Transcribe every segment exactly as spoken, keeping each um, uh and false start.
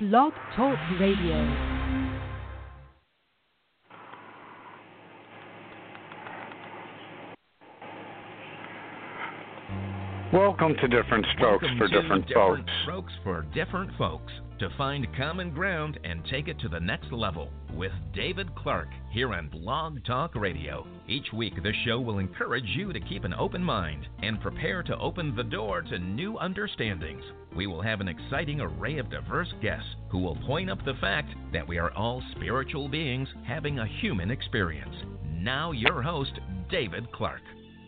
Blog Talk Radio. Welcome to Different Strokes Welcome for to Different, different Folks. Strokes for Different Folks. To find common ground and take it to the next level with David Clark here on Blog Talk Radio. Each week, this show will encourage you to keep an open mind and prepare to open the door to new understandings. We will have an exciting array of diverse guests who will point up the fact that we are all spiritual beings having a human experience. Now, your host, David Clark.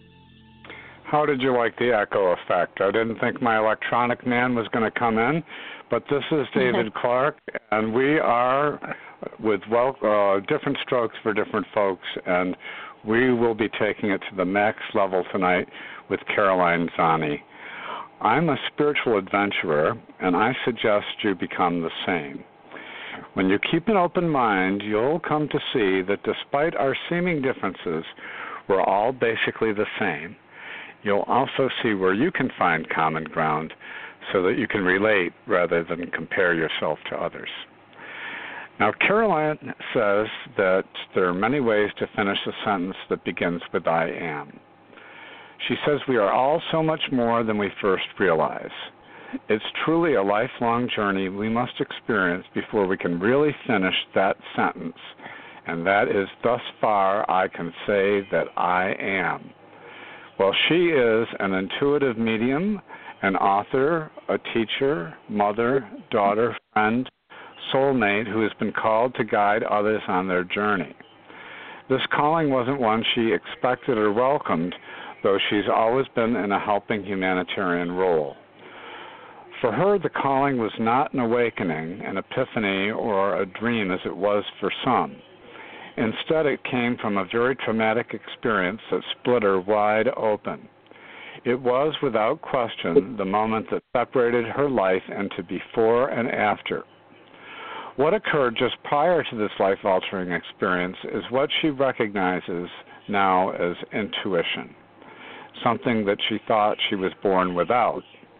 How did you like the echo effect? I didn't think my electronic man was going to come in, but this is David Clark, and we are with well, uh, Different Strokes for Different Folks, and we will be taking it to the next level tonight with Caroline Zani. I'm a spiritual adventurer, and I suggest you become the same. When you keep an open mind, you'll come to see that despite our seeming differences, we're all basically the same. You'll also see where you can find common ground so that you can relate rather than compare yourself to others. Now, Caroline says that there are many ways to finish a sentence that begins with I am. She says we are all so much more than we first realize. It's truly a lifelong journey we must experience before we can really finish that sentence, and that is, thus far I can say that I am. Well, she is an intuitive medium, an author, a teacher, mother, daughter, friend, soulmate who has been called to guide others on their journey. This calling wasn't one she expected or welcomed, though she's always been in a helping humanitarian role. For her, the calling was not an awakening, an epiphany, or a dream as it was for some. Instead, it came from a very traumatic experience that split her wide open. It was, without question, the moment that separated her life into before and after. What occurred just prior to this life-altering experience is what she recognizes now as intuition, something that she thought she was born without.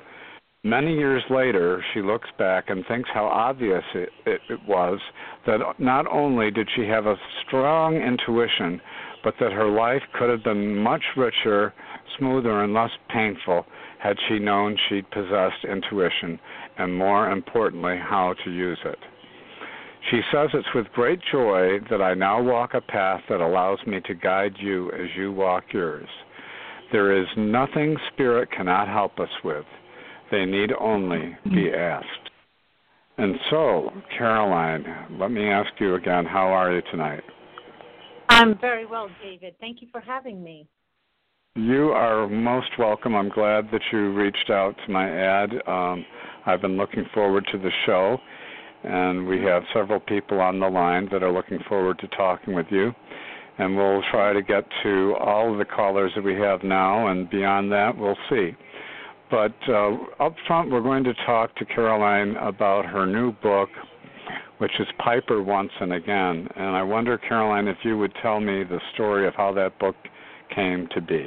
Many years later, she looks back and thinks how obvious it, it, it was that not only did she have a strong intuition, but that her life could have been much richer, smoother, and less painful had she known she'd possessed intuition, and more importantly, how to use it. She says it's with great joy that I now walk a path that allows me to guide you as you walk yours. There is nothing Spirit cannot help us with. They need only be asked. And so, Caroline, let me ask you again, how are you tonight? I'm very well, David. Thank you for having me. You are most welcome. I'm glad that you reached out to my ad. Um, I've been looking forward to the show, and we have several people on the line that are looking forward to talking with you. And we'll try to get to all of the callers that we have now, and beyond that, we'll see. But uh, up front, we're going to talk to Caroline about her new book, which is Piper Once and Again. And I wonder, Caroline, if you would tell me the story of how that book came to be.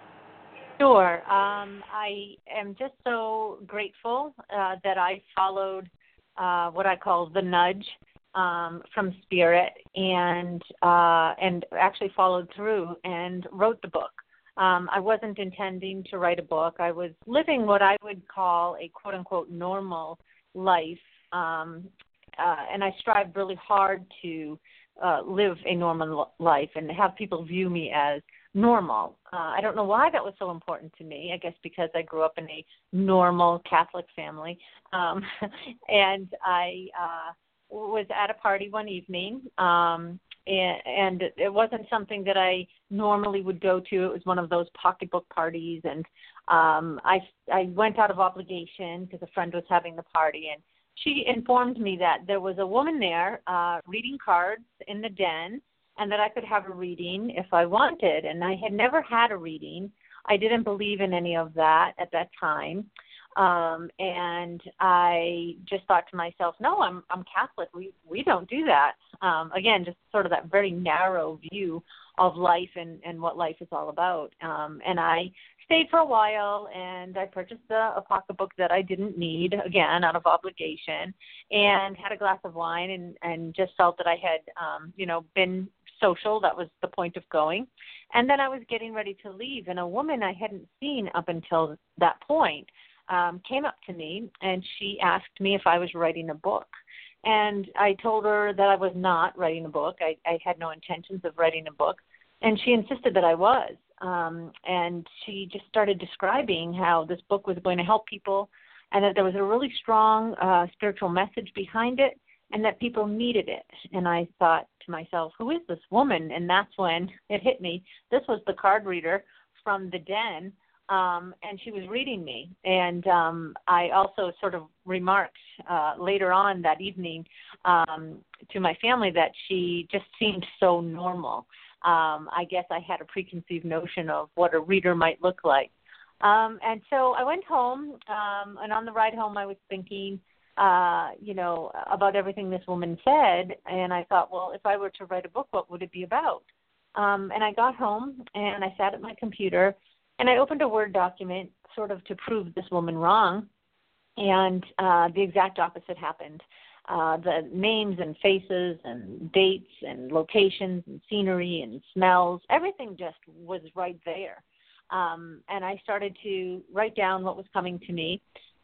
Sure. Um, I am just so grateful uh, that I followed uh, what I call the nudge um, from Spirit and uh, and actually followed through and wrote the book. Um, I wasn't intending to write a book. I was living what I would call a quote-unquote normal life, um, uh, and I strived really hard to uh, live a normal life and have people view me as normal. Uh, I don't know why that was so important to me. I guess because I grew up in a normal Catholic family, um, and I uh, was at a party one evening, um, and it wasn't something that I normally would go to. It was one of those pocketbook parties, and um, I, I went out of obligation because a friend was having the party, and she informed me that there was a woman there uh, reading cards in the den, and that I could have a reading if I wanted, and I had never had a reading. I didn't believe in any of that at that time. Um, and I just thought to myself, no, I'm I'm Catholic. We we don't do that. Um, again, just sort of that very narrow view of life and, and what life is all about. Um, and I stayed for a while, and I purchased a, a pocketbook that I didn't need, again, out of obligation, and had a glass of wine and, and just felt that I had, um, you know, been social. That was the point of going. And then I was getting ready to leave, and a woman I hadn't seen up until that point um, came up to me, and she asked me if I was writing a book. And I told her that I was not writing a book. I, I had no intentions of writing a book. And she insisted that I was. Um, and she just started describing how this book was going to help people and that there was a really strong uh, spiritual message behind it and that people needed it. And I thought to myself, who is this woman? And that's when it hit me. This was the card reader from the Den, um, and she was reading me. And um, I also sort of remarked uh, later on that evening um, to my family that she just seemed so normal. Um, I guess I had a preconceived notion of what a reader might look like. Um, and so I went home, um, and on the ride home I was thinking, uh, you know, about everything this woman said, and I thought, well, if I were to write a book, what would it be about? Um, and I got home, and I sat at my computer, and I opened a Word document sort of to prove this woman wrong, and uh, the exact opposite happened. Uh, the names and faces and dates and locations and scenery and smells, everything just was right there. Um, and I started to write down what was coming to me,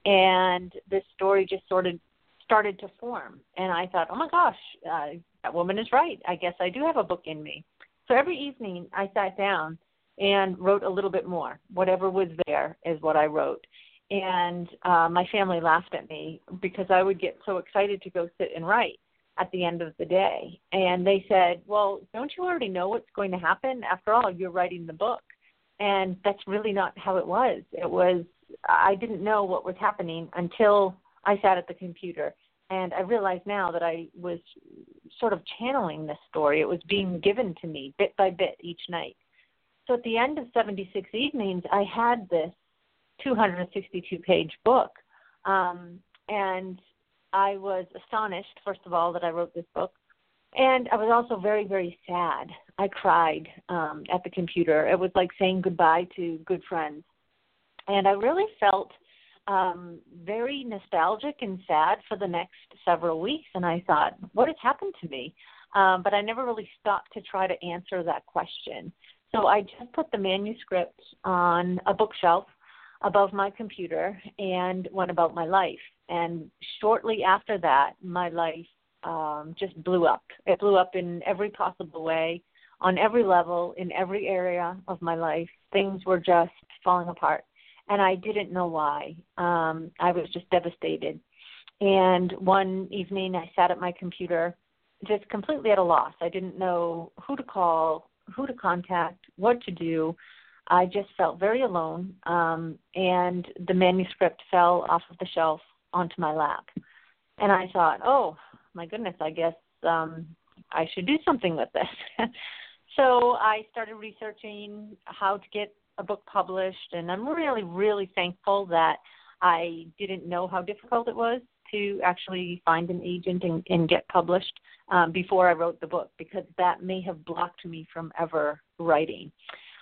and this story just sort of started to form. And I thought, oh, my gosh, uh, that woman is right. I guess I do have a book in me. So every evening I sat down and wrote a little bit more. Whatever was there is what I wrote. And uh, my family laughed at me because I would get so excited to go sit and write at the end of the day. And they said, well, don't you already know what's going to happen? After all, you're writing the book. And that's really not how it was. It was, I didn't know what was happening until I sat at the computer. And I realize now that I was sort of channeling this story. It was being given to me bit by bit each night. So at the end of seventy-six evenings, I had this two hundred sixty-two page book. Um, and I was astonished, first of all, that I wrote this book. And I was also very, very sad. I cried um, at the computer. It was like saying goodbye to good friends. And I really felt um, very nostalgic and sad for the next several weeks. And I thought, what has happened to me? Um, but I never really stopped to try to answer that question. So I just put the manuscript on a bookshelf above my computer and went about my life. And shortly after that, my life um, just blew up. It blew up in every possible way, on every level, in every area of my life. Things were just falling apart, and I didn't know why. Um, I was just devastated. And one evening, I sat at my computer just completely at a loss. I didn't know who to call, who to contact, what to do. I just felt very alone, um, and the manuscript fell off of the shelf onto my lap. And I thought, oh, my goodness, I guess um, I should do something with this. So I started researching how to get a book published, and I'm really, really thankful that I didn't know how difficult it was to actually find an agent and, and get published um, before I wrote the book, because that may have blocked me from ever writing.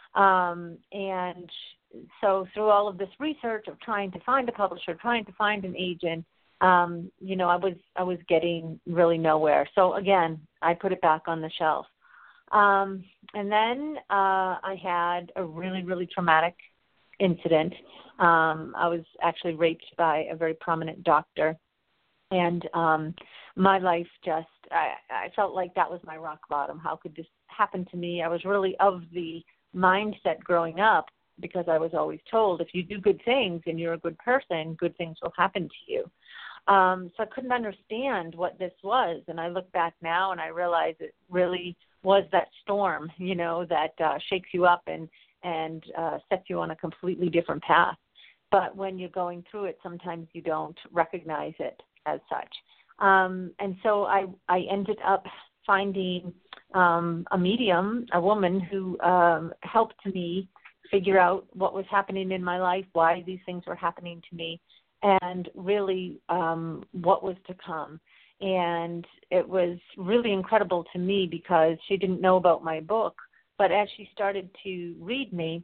Um, and so through all of this research of trying to find a publisher, trying to find an agent, um, you know, I was I was getting really nowhere. So again, I put it back on the shelf. Um, and then uh, I had a really, really traumatic incident. Um, I was actually raped by a very prominent doctor. And um, my life just, I, I felt like that was my rock bottom. How could this happen to me? I was really of the mindset growing up, because I was always told, if you do good things and you're a good person, good things will happen to you. Um, so I couldn't understand what this was. And I look back now and I realize it really was that storm, you know, that uh, shakes you up and, and uh, sets you on a completely different path. But when you're going through it, sometimes you don't recognize it as such. Um, and so I, I ended up finding um, a medium, a woman who um, helped me figure out what was happening in my life, why these things were happening to me, and really um, what was to come. And it was really incredible to me because she didn't know about my book, but as she started to read me,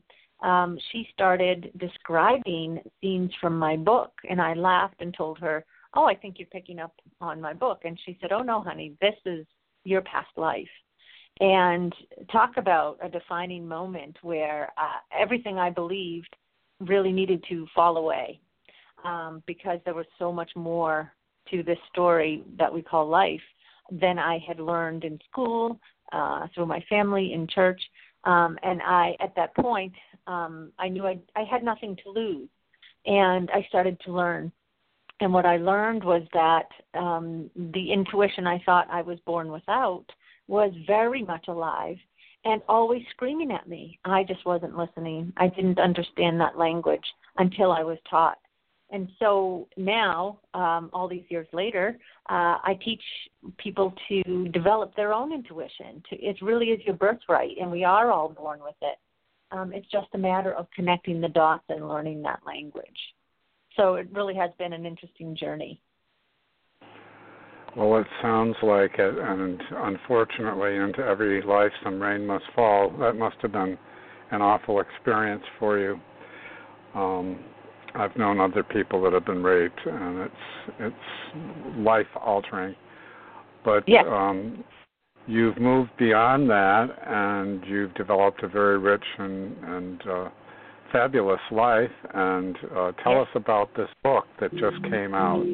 um, she started describing scenes from my book, and I laughed and told her, oh, I think you're picking up on my book. And she said, oh, no, honey, this is your past life. And talk about a defining moment where uh, everything I believed really needed to fall away um, because there was so much more to this story that we call life than I had learned in school, uh, through my family, in church. Um, and I, at that point, um, I knew I, I had nothing to lose. And I started to learn. And what I learned was that um, the intuition I thought I was born without was very much alive and always screaming at me. I just wasn't listening. I didn't understand that language until I was taught. And so now, um, all these years later, uh, I teach people to develop their own intuition. To, it really is your birthright, and we are all born with it. Um, it's just a matter of connecting the dots and learning that language. So it really has been an interesting journey. Well, it sounds like it, and unfortunately, into every life some rain must fall. That must have been an awful experience for you. Um, I've known other people that have been raped, and it's it's life-altering. But yes. um, you've moved beyond that, and you've developed a very rich and, and uh, fabulous life. And uh, tell yes. us about this book that just came out.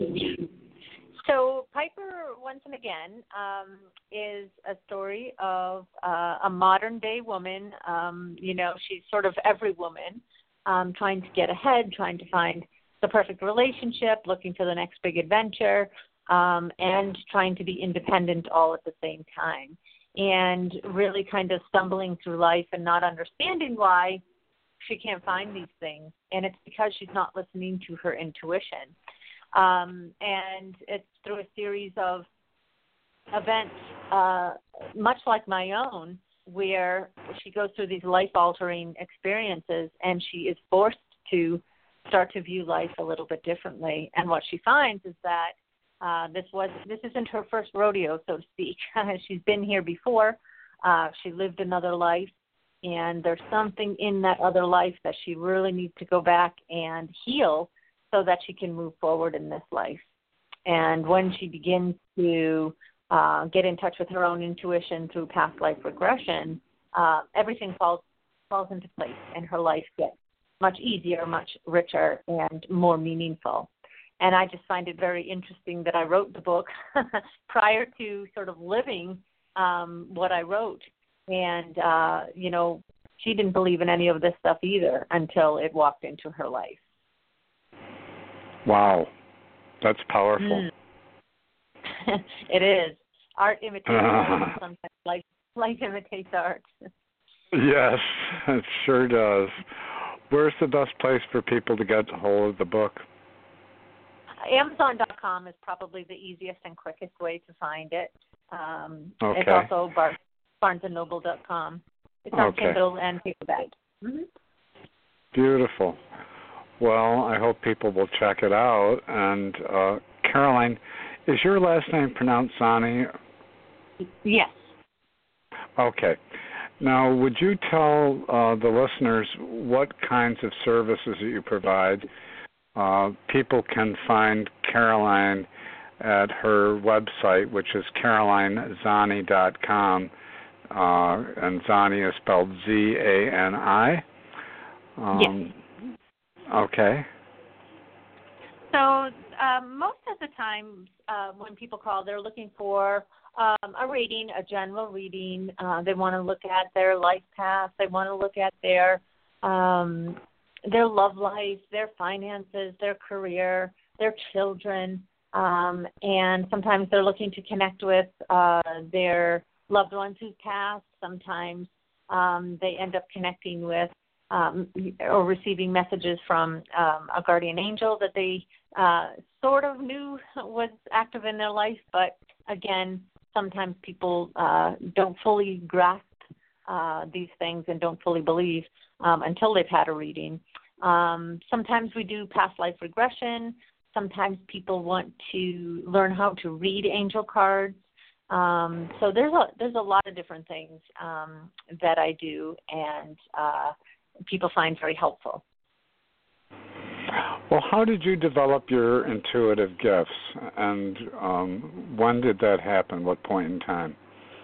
So Piper, once and again, um, is a story of uh, a modern-day woman. Um, you know, she's sort of every woman, um, trying to get ahead, trying to find the perfect relationship, looking for the next big adventure, um, and trying to be independent all at the same time. And really kind of stumbling through life and not understanding why she can't find these things. And it's because she's not listening to her intuition. Um, and it's through a series of events, uh, much like my own, where she goes through these life-altering experiences, and she is forced to start to view life a little bit differently. And what she finds is that uh, this was this isn't her first rodeo, so to speak. She's been here before. Uh, she lived another life, and there's something in that other life that she really needs to go back and heal so that she can move forward in this life. And when she begins to uh, get in touch with her own intuition through past life regression, uh, everything falls falls into place, and her life gets much easier, much richer, and more meaningful. And I just find it very interesting that I wrote the book prior to sort of living um, what I wrote. And, uh, you know, she didn't believe in any of this stuff either until it walked into her life. Wow, that's powerful. Mm. It is. Art imitates art. Sometimes life, life imitates art. Yes, it sure does. Where's the best place for people to get a hold of the book? Amazon dot com is probably the easiest and quickest way to find it. Um, okay. It's also Bar- Barnes and Noble dot com. It's on okay. Kindle and paperback. Mm-hmm. Beautiful. Well, I hope people will check it out. And uh, Caroline, is your last name pronounced Zani? Yes. Okay. Now, would you tell uh, the listeners what kinds of services that you provide? Uh, people can find Caroline at her website, which is caroline zani dot com, uh, and Zani is spelled Z A N I. Um, yes. Okay. So um, most of the time uh, when people call, they're looking for um, a reading, a general reading. Uh, they want to look at their life path. They want to look at their um, their love life, their finances, their career, their children. Um, and sometimes they're looking to connect with uh, their loved ones who've passed. Sometimes um, they end up connecting with Um, or receiving messages from um, a guardian angel that they uh, sort of knew was active in their life. But again, sometimes people uh, don't fully grasp uh, these things and don't fully believe um, until they've had a reading. Um, sometimes we do past life regression. Sometimes people want to learn how to read angel cards. Um, so there's a there's a lot of different things um, that I do, and uh, people find very helpful. Well, how did you develop your intuitive gifts, and um, when did that happen? What point in time?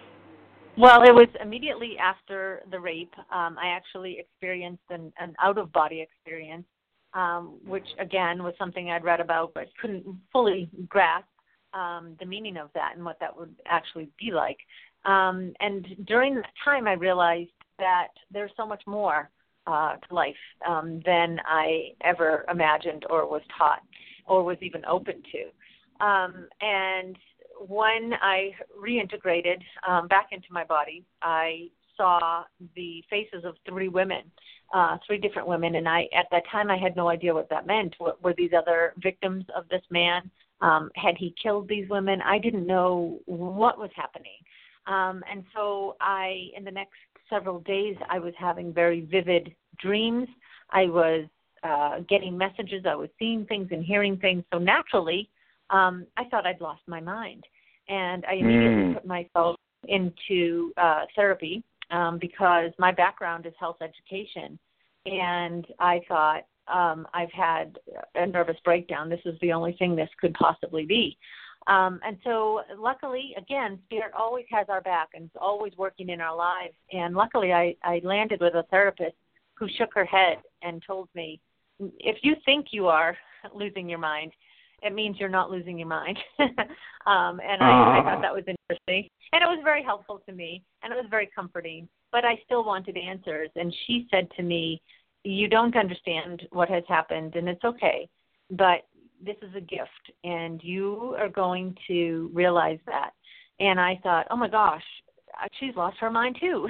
Well, it was immediately after the rape. Um, I actually experienced an, an out-of-body experience, um, which, again, was something I'd read about but couldn't fully grasp um, the meaning of that and what that would actually be like. Um, and during that time, I realized that there's so much more uh, to life um, than I ever imagined or was taught or was even open to. Um, and when I reintegrated um, back into my body, I saw the faces of three women, uh, three different women, and I at that time I had no idea what that meant. What, were these other victims of this man? Um, had he killed these women? I didn't know what was happening. Um, and so I, in the next several days, I was having very vivid dreams. I was uh, getting messages. I was seeing things and hearing things. So naturally, um, I thought I'd lost my mind. And I immediately mm. put myself into uh, therapy um, because my background is health education. And I thought, um, I've had a nervous breakdown. This is the only thing this could possibly be. Um, and so luckily, again, Spirit always has our back and is always working in our lives. And luckily, I, I landed with a therapist who shook her head and told me, if you think you are losing your mind, it means you're not losing your mind. um, and I, I thought that was interesting. And it was very helpful to me, and it was very comforting. But I still wanted answers. And she said to me, you don't understand what has happened, and it's okay. But this is a gift, and you are going to realize that. And I thought, oh, my gosh, she's lost her mind too.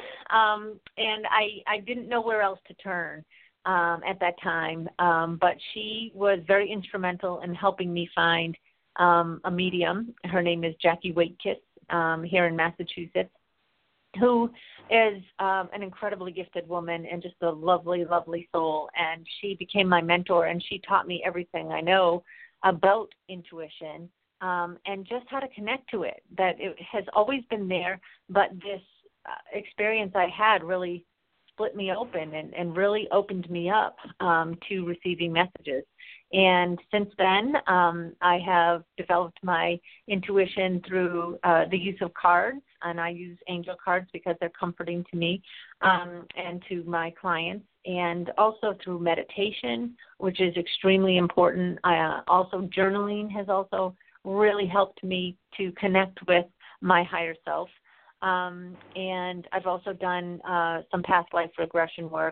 um, and I, I didn't know where else to turn um, at that time. Um, but she was very instrumental in helping me find um, a medium. Her name is Jackie Waitkiss um, here in Massachusetts, who is um, an incredibly gifted woman and just a lovely, lovely soul. And she became my mentor, and she taught me everything I know about intuition um, and just how to connect to it, that it has always been there, but this uh, experience I had really split me open and, and really opened me up um, to receiving messages. And since then, um, I have developed my intuition through uh, the use of cards, and I use angel cards because they're comforting to me um, and to my clients, and also through meditation, which is extremely important. Uh, also, journaling has also really helped me to connect with my higher self. Um, and I've also done uh, some past life regression work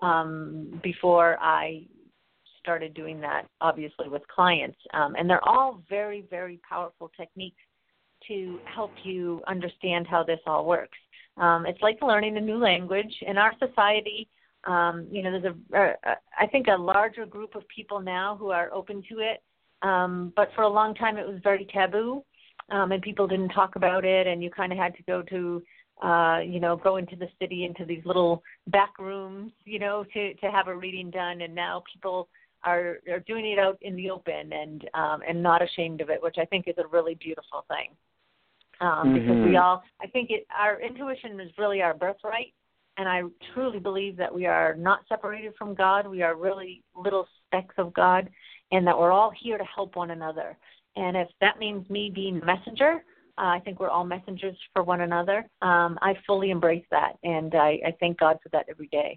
um, before I started doing that, obviously, with clients. Um, and they're all very, very powerful techniques to help you understand how this all works. Um, it's like learning a new language. In our society, um, you know, there's a, a, I think, a larger group of people now who are open to it. Um, but for a long time, it was very taboo, um, and people didn't talk about it, and you kind of had to go to Uh, you know, go into the city, into these little back rooms, you know, to, to have a reading done. And now people are, are doing it out in the open and um, and not ashamed of it, which I think is a really beautiful thing. Um, mm-hmm. Because we all, I think it, our intuition is really our birthright. And I truly believe that we are not separated from God. We are really little specks of God, and that we're all here to help one another. And if that means me being a messenger, Uh, I think we're all messengers for one another. Um, I fully embrace that, and I, I thank God for that every day.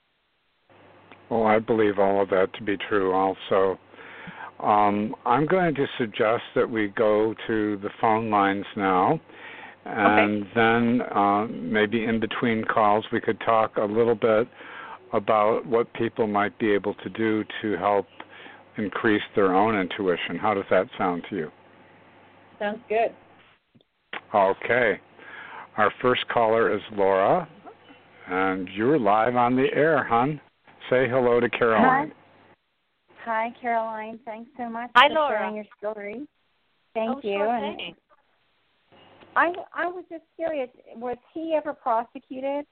Well, I believe all of that to be true also. Um, I'm going to suggest that we go to the phone lines now, and okay. then uh, maybe in between calls we could talk a little bit about what people might be able to do to help increase their own intuition. How does that sound to you? Sounds good. Okay. Our first caller is Laura, and you're live on the air, hon. Say hello to Caroline. Hi, Hi Caroline. Thanks so much Hi, for Laura. sharing your story. Thank oh, you. Sure and thing. I I was just curious, was he ever prosecuted?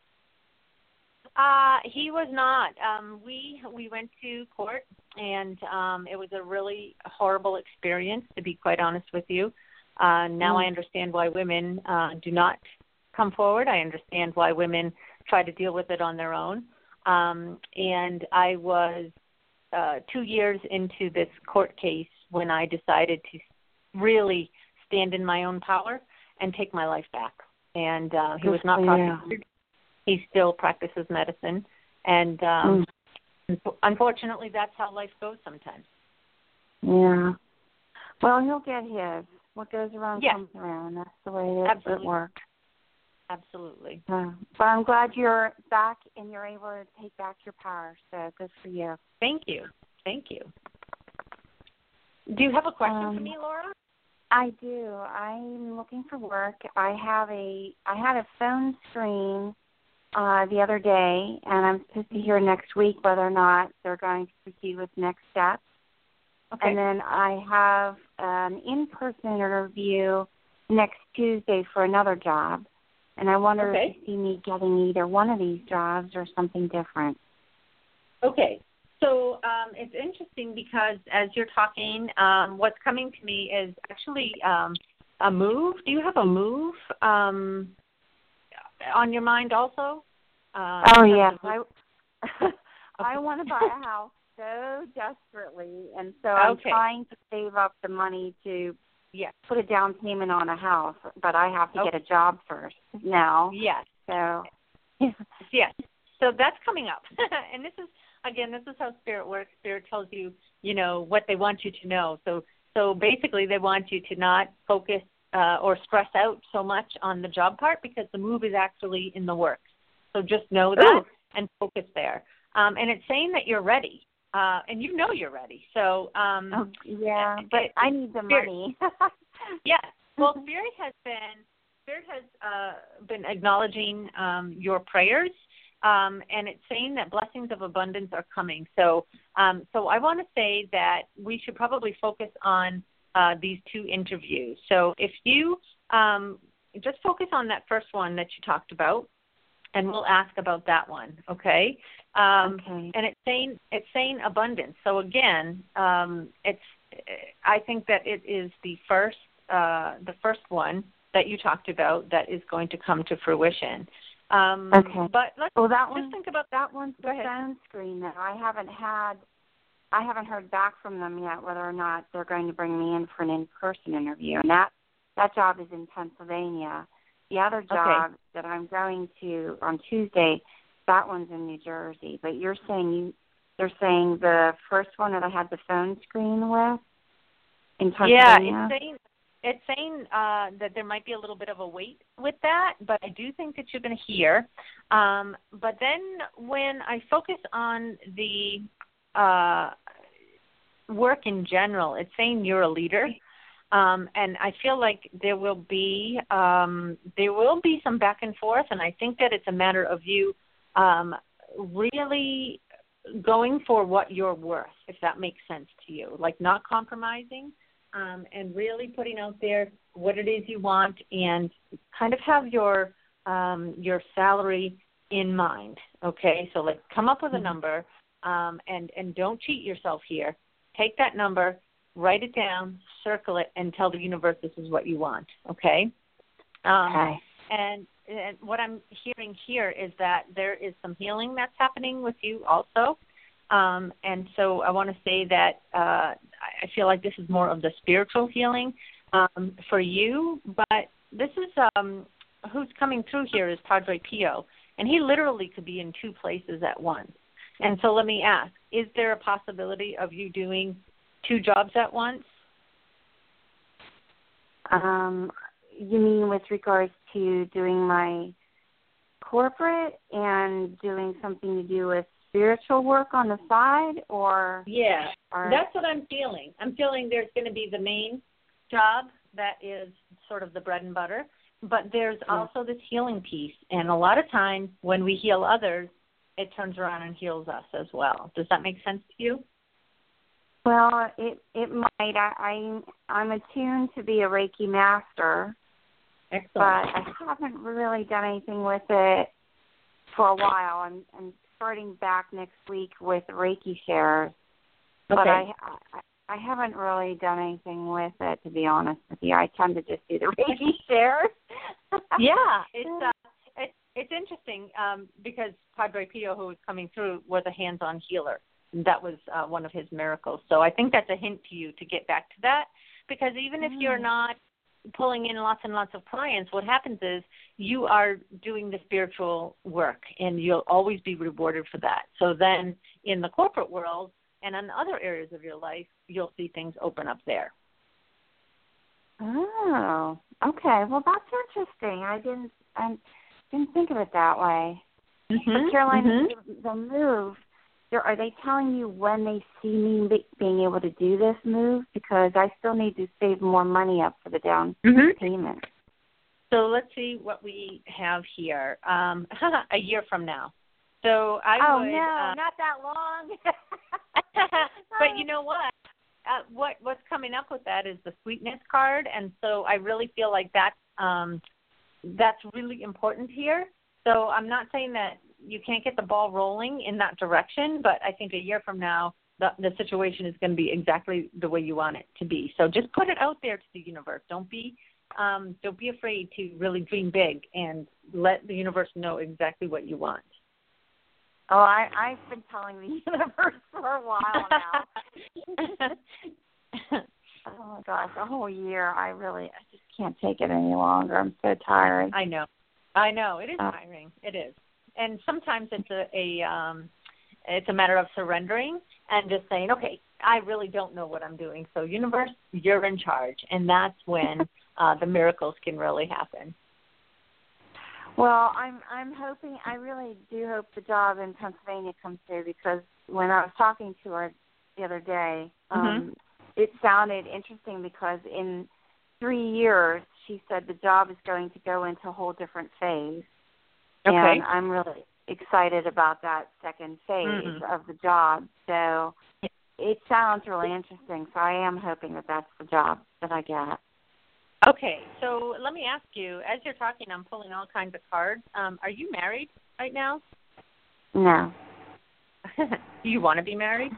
Uh, he was not. Um, we we went to court, and um, it was a really horrible experience, to be quite honest with you. Uh, now mm. I understand why women uh, do not come forward. I understand why women try to deal with it on their own. Um, and I was uh, two years into this court case when I decided to really stand in my own power and take my life back. And uh, he was not prosecuted. He still practices medicine. And um, mm. unfortunately, that's how life goes sometimes. Yeah. Well, he'll get his. What goes around yes. comes around. That's the way it, Absolutely. it works. Absolutely. Uh, but I'm glad you're back and you're able to take back your power. So good for you. Thank you. Thank you. Do you have a question um, for me, Laura? I do. I'm looking for work. I have a. I had a phone screen uh, the other day, and I'm supposed to hear next week whether or not they're going to proceed with next steps. Okay. And then I have an in-person interview next Tuesday for another job. And I wonder okay. if you see me getting either one of these jobs or something different. Okay. So um, it's interesting because as you're talking, um, what's coming to me is actually um, a move. Do you have a move um, on your mind also? Uh, oh, yes. I, I want to buy a house so desperately, and so I'm okay. trying to save up the money to yes. put a down payment on a house, but I have to okay. get a job first now. Yes. So, yes. So that's coming up. And this is, again, this is how Spirit works. Spirit tells you, you know, what they want you to know. So so basically they want you to not focus uh, or stress out so much on the job part because the move is actually in the works. So just know that Ooh. And focus there. Um, and it's saying that you're ready. Uh, and you know you're ready. So um, oh, yeah, but it, I need the Spirit, money. yes. Well, Spirit has been Spirit has uh, been acknowledging um, your prayers, um, and it's saying that blessings of abundance are coming. So, um, so I want to say that we should probably focus on uh, these two interviews. So, if you um, just focus on that first one that you talked about, and we'll ask about that one, okay? Um, okay. And it's saying it's saying abundance. So again, um, it's I think that it is the first uh, the first one that you talked about that is going to come to fruition. Um, okay. But let's well, that just one, think about that one's the phone screen. Though I haven't had I haven't heard back from them yet whether or not they're going to bring me in for an in-person interview, and that that job is in Pennsylvania. The other job okay. that I'm going to on Tuesday, that one's in New Jersey. But you're saying you, they're saying the first one that I had the phone screen with in Pennsylvania? Yeah, it's saying, it's saying uh, that there might be a little bit of a wait with that, but I do think that you're going to hear. Um, but then when I focus on the uh, work in general, it's saying you're a leader. Um, and I feel like there will be um, there will be some back and forth, and I think that it's a matter of you um, really going for what you're worth, if that makes sense to you, like not compromising um, and really putting out there what it is you want and kind of have your um, your salary in mind. Okay, so like come up with a number um, and and don't cheat yourself here. Take that number. Write it down, circle it, and tell the universe this is what you want, okay? Um, okay. And, and what I'm hearing here is that there is some healing that's happening with you also. Um, and so I want to say that uh, I feel like this is more of the spiritual healing um, for you, but this is um, who's coming through here is Padre Pio, and he literally could be in two places at once. And so let me ask, is there a possibility of you doing two jobs at once? Um, you mean with regards to doing my corporate and doing something to do with spiritual work on the side, or? Yeah, or, that's what I'm feeling. I'm feeling there's going to be the main job that is sort of the bread and butter, but there's yeah. also this healing piece. And a lot of times when we heal others, it turns around and heals us as well. Does that make sense to you? Well, it it might. I, I I'm attuned to be a Reiki master, Excellent. But I haven't really done anything with it for a while. I'm I'm starting back next week with Reiki shares, okay. but I, I I haven't really done anything with it, to be honest with you. I tend to just do the Reiki shares. yeah, it's uh, it's it's interesting um, because Padre Pio, who was coming through, was a hands-on healer. That was uh, one of his miracles. So I think that's a hint to you to get back to that, because even if you're not pulling in lots and lots of clients, what happens is you are doing the spiritual work, and you'll always be rewarded for that. So then in the corporate world and in other areas of your life, you'll see things open up there. Oh, okay. Well, that's interesting. I didn't I didn't think of it that way. Mm-hmm. But Caroline, mm-hmm. the, the move, are they telling you when they see me being able to do this move? Because I still need to save more money up for the down mm-hmm. payment. So let's see what we have here. Um, a year from now. So I oh, would. no, uh, not that long. But you know what? Uh, what what's coming up with that is the sweetness card, and so I really feel like that's um, that's really important here. So I'm not saying that you can't get the ball rolling in that direction, but I think a year from now, the, the situation is going to be exactly the way you want it to be. So just put it out there to the universe. Don't be um, don't be afraid to really dream big, and let the universe know exactly what you want. Oh, I, I've been telling the universe for a while now. Oh, my gosh, a whole year. I really, I just can't take it any longer. I'm so tired. I know. I know. It is uh, tiring. It is. And sometimes it's a, a um, it's a matter of surrendering and just saying, okay, I really don't know what I'm doing. So, universe, you're in charge. And that's when uh, the miracles can really happen. Well, I'm I'm hoping, I really do hope the job in Pennsylvania comes through, because when I was talking to her the other day, um, mm-hmm. it sounded interesting, because in three years, she said the job is going to go into a whole different phase. Okay. And I'm really excited about that second phase mm-hmm. of the job. So it sounds really interesting. So I am hoping that that's the job that I get. Okay, so let me ask you, as you're talking, I'm pulling all kinds of cards. Um, are you married right now? No. Do you want to be married?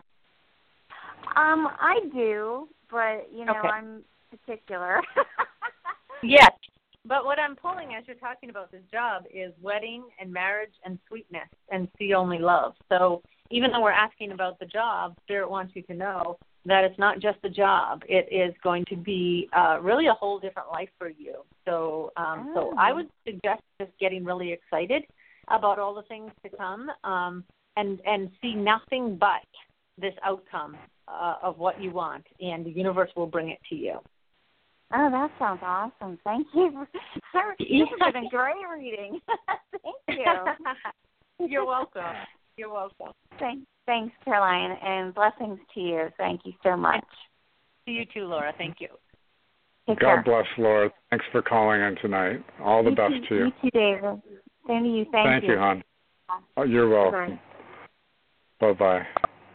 Um, I do, but, you know, okay. I'm particular. Yes, but what I'm pulling as you're talking about this job is wedding and marriage and sweetness and see only love. So even though we're asking about the job, Spirit wants you to know that it's not just a job. It is going to be uh, really a whole different life for you. So um, oh. so I would suggest just getting really excited about all the things to come um, and, and see nothing but this outcome uh, of what you want, and the universe will bring it to you. Oh, that sounds awesome. Thank you. This has been a great reading. Thank you. You're welcome. You're welcome. Thanks. Thanks, Caroline, and blessings to you. Thank you so much. To you too, Laura. Thank you. Take God care. bless, Laura. Thanks for calling in tonight. All the you best too, to you. You too, David. Same to you. Thank, Thank you. you, hon. Oh, you're welcome. Bye bye.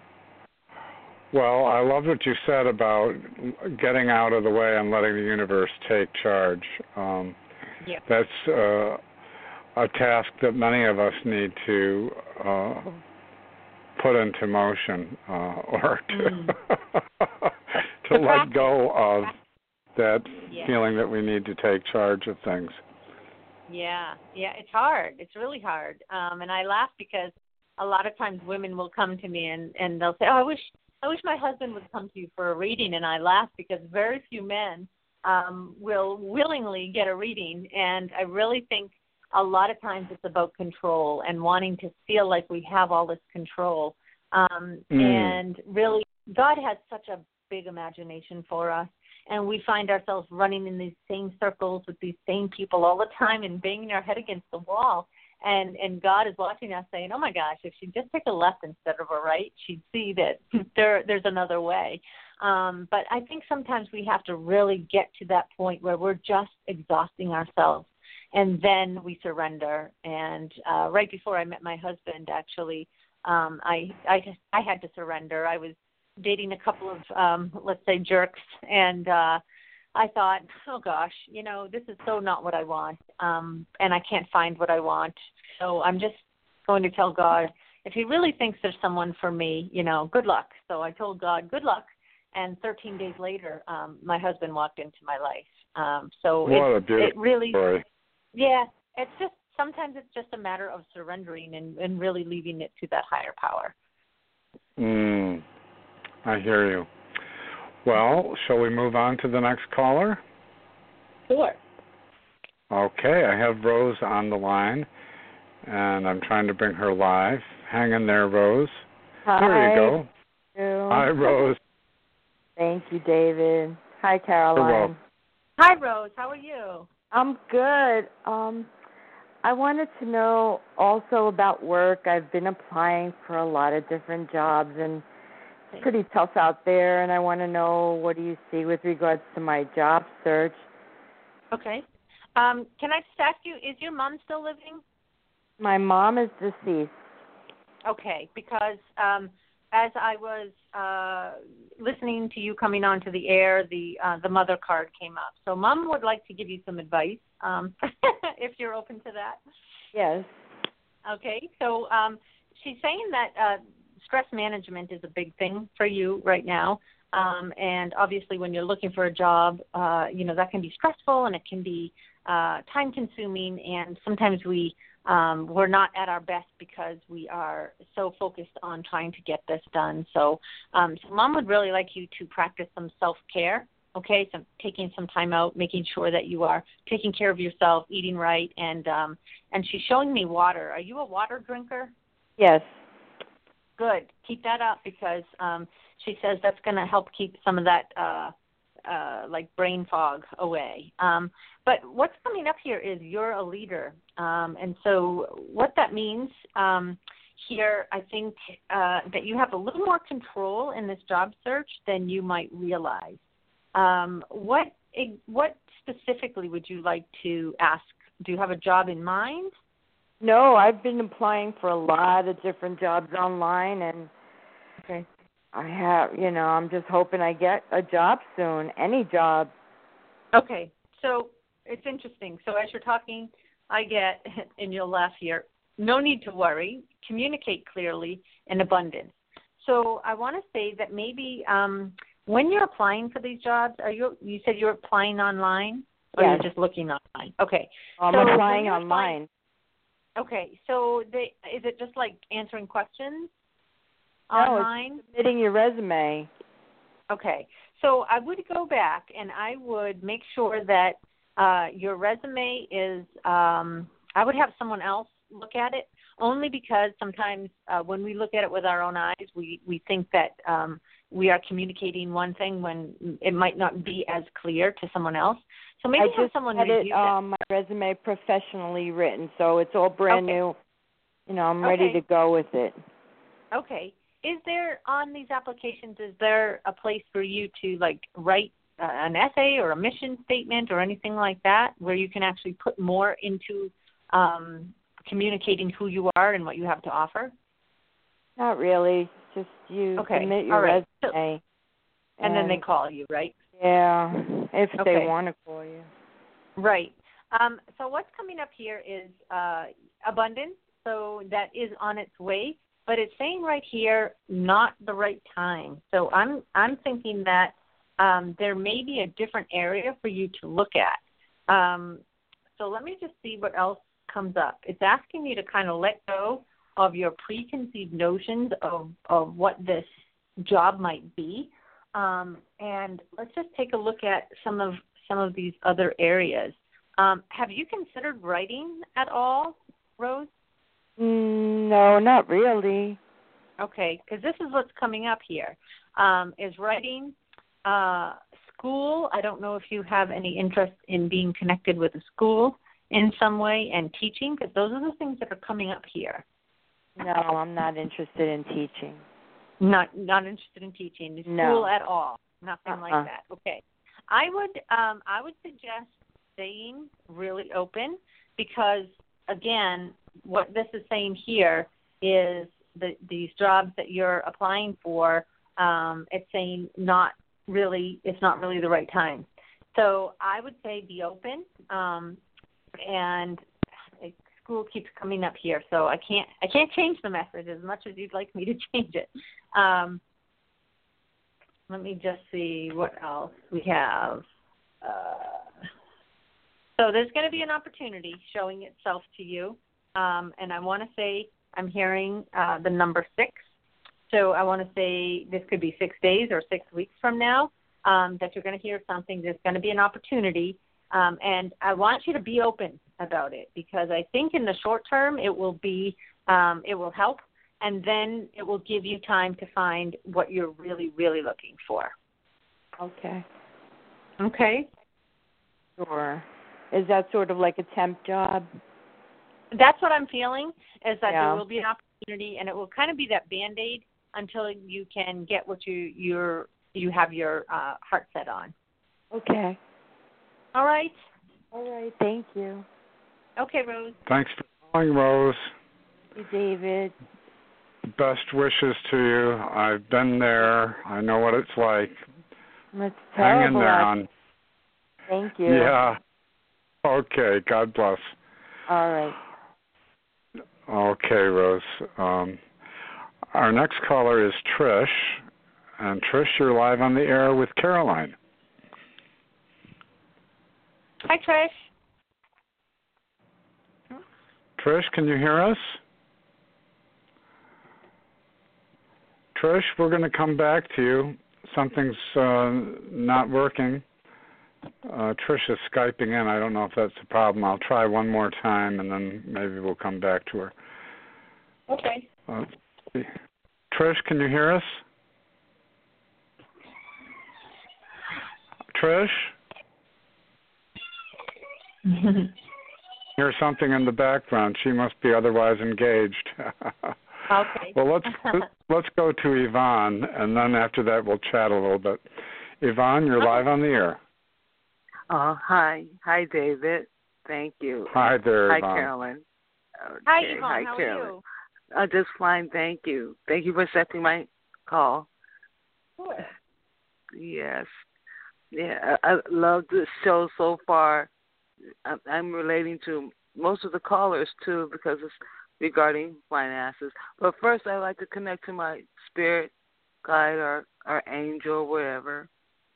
Well, I love what you said about getting out of the way and letting the universe take charge. Um, yeah. That's uh, a task that many of us need to uh, put into motion, uh, or to, mm. to let go of that yeah. feeling that we need to take charge of things. Yeah, yeah, it's hard. It's really hard. Um, and I laugh because a lot of times women will come to me and, and they'll say, oh, I wish I wish my husband would come to you for a reading. And I laugh because very few men um, will willingly get a reading. And I really think a lot of times it's about control and wanting to feel like we have all this control. Um, mm. And really, God has such a big imagination for us. And we find ourselves running in these same circles with these same people all the time and banging our head against the wall. And and God is watching us saying, oh, my gosh, if she'd just take a left instead of a right, she'd see that there there's another way. Um, but I think sometimes we have to really get to that point where we're just exhausting ourselves. And then we surrender. And uh, right before I met my husband, actually, um, I, I, just, I had to surrender. I was dating a couple of, um, let's say, jerks, and uh, I thought, oh, gosh, you know, this is so not what I want, um, and I can't find what I want. So I'm just going to tell God, if he really thinks there's someone for me, you know, good luck. So I told God, good luck, and thirteen days later, um, my husband walked into my life. Um, so what it, a beautiful it really, story. yeah, it's just sometimes it's just a matter of surrendering and, and really leaving it to that higher power. Mm, I hear you. Well, shall we move on to the next caller? Sure. Okay, I have Rose on the line, and I'm trying to bring her live. Hang in there, Rose. Hi. There you go. You. Hi, Rose. Thank you, David. Hi, Caroline. Hi, Rose. How are you? I'm good. Um, I wanted to know also about work. I've been applying for a lot of different jobs, and it's pretty tough out there, and I want to know, what do you see with regards to my job search? Okay. Um, can I just ask you, is your mom still living? My mom is deceased. Okay, because um, as I was uh, listening to you coming onto the air, the uh, the mother card came up. So Mom would like to give you some advice, um, if you're open to that. Yes. Okay, so um, she's saying that uh, stress management is a big thing for you right now. Um, and obviously when you're looking for a job, uh, you know, that can be stressful and it can be uh, time-consuming, and sometimes we, um, we're not at our best because we are so focused on trying to get this done. So, um, so Mom would really like you to practice some self-care, okay, so taking some time out, making sure that you are taking care of yourself, eating right, and um, and she's showing me water. Are you a water drinker? Yes. Good. Keep that up, because um, she says that's going to help keep some of that uh, uh, like brain fog away. Um, but what's coming up here is you're a leader. Um, and so what that means um, here, I think uh, that you have a little more control in this job search than you might realize. Um, what what specifically would you like to ask? Do you have a job in mind? No, I've been applying for a lot of different jobs online, and okay. I have, you know, I'm just hoping I get a job soon, any job. Okay, so it's interesting. So as you're talking, I get, and you'll laugh here, no need to worry, communicate clearly, and abundance. So I want to say that maybe um, when you're applying for these jobs, are you? You said you're applying online, or yes. you're just looking online? Okay. I'm so applying online. Applying, okay, so they, is it just like answering questions no, online? It's submitting your resume. Okay, so I would go back and I would make sure that uh, your resume is, um, I would have someone else look at it, only because sometimes uh, when we look at it with our own eyes, we, we think that um, we are communicating one thing when it might not be as clear to someone else. So maybe I have someone had review it, um, my resume professionally written, so it's all brand okay. new. You know, I'm ready okay. to go with it. Okay. Is there, on these applications, is there a place for you to, like, write uh, an essay or a mission statement or anything like that, where you can actually put more into um, communicating who you are and what you have to offer? Not really. Just you okay. submit your All right. resume. So, and, and then they call you, right? Yeah, if okay. they want to call you. Right. Um, so what's coming up here is uh, abundance. So that is on its way. But it's saying right here, not the right time. So I'm I'm thinking that um, there may be a different area for you to look at. Um, so let me just see what else comes up. It's asking you to kind of let go of your preconceived notions of, of what this job might be. Um, and let's just take a look at some of some of these other areas. Um, have you considered writing at all, Rose? No, not really. Okay, because this is what's coming up here, um, is writing, uh, school. I don't know if you have any interest in being connected with a school in some way, and teaching, because those are the things that are coming up here. No, I'm not interested in teaching. Not not interested in teaching. School no. at all. Nothing uh-uh. like that. Okay. I would um, I would suggest staying really open, because, again, what this is saying here is that these jobs that you're applying for, um, it's saying not really, it's not really the right time. So I would say be open, um, and school keeps coming up here, so I can't I can't change the message as much as you'd like me to change it. Um, let me just see what else we have. Uh, So there's going to be an opportunity showing itself to you. Um, and I want to say I'm hearing uh, the number six. So I want to say this could be six days or six weeks from now um, that you're going to hear something. There's going to be an opportunity. Um, and I want you to be open about it because I think in the short term it will be, um, it will help. And then it will give you time to find what you're really, really looking for. Okay. Okay. Sure. Is that sort of like a temp job? That's what I'm feeling, is that yeah. there will be an opportunity, and it will kind of be that Band-Aid until you can get what you you're, you have your uh, heart set on. Okay. All right? All right. Thank you. Okay, Rose. Thanks for calling, Rose. Hey, David. Best wishes to you. I've been there. I know what it's like. It's Hang in terrible. there, hon. Thank you. Yeah. Okay. God bless. All right. Okay, Rose. Um, our next caller is Trish. And Trish, you're live on the air with Caroline. Hi, Trish. Trish, can you hear us? Trish, we're going to come back to you. Something's uh, not working. Uh, Trish is Skyping in. I don't know if that's a problem. I'll try one more time, and then maybe we'll come back to her. Okay. Uh, Trish, can you hear us? Trish? Hear something in the background. She must be otherwise engaged. Okay. Well, let's let's go to Yvonne, and then after that we'll chat a little bit. Yvonne, you're okay. live on the air. Oh, hi. Hi, David. Thank you. Hi there, Hi, Yvonne. Carolyn. Okay. Hi, Yvonne. Hi, How Carolyn. are you? Uh, just fine, thank you. Thank you for accepting my call. Sure. Yes. Yeah, I, I love this show so far. I'm, I'm relating to most of the callers, too, because it's regarding finances. But first, I'd like to connect to my spirit guide or, or angel, whatever.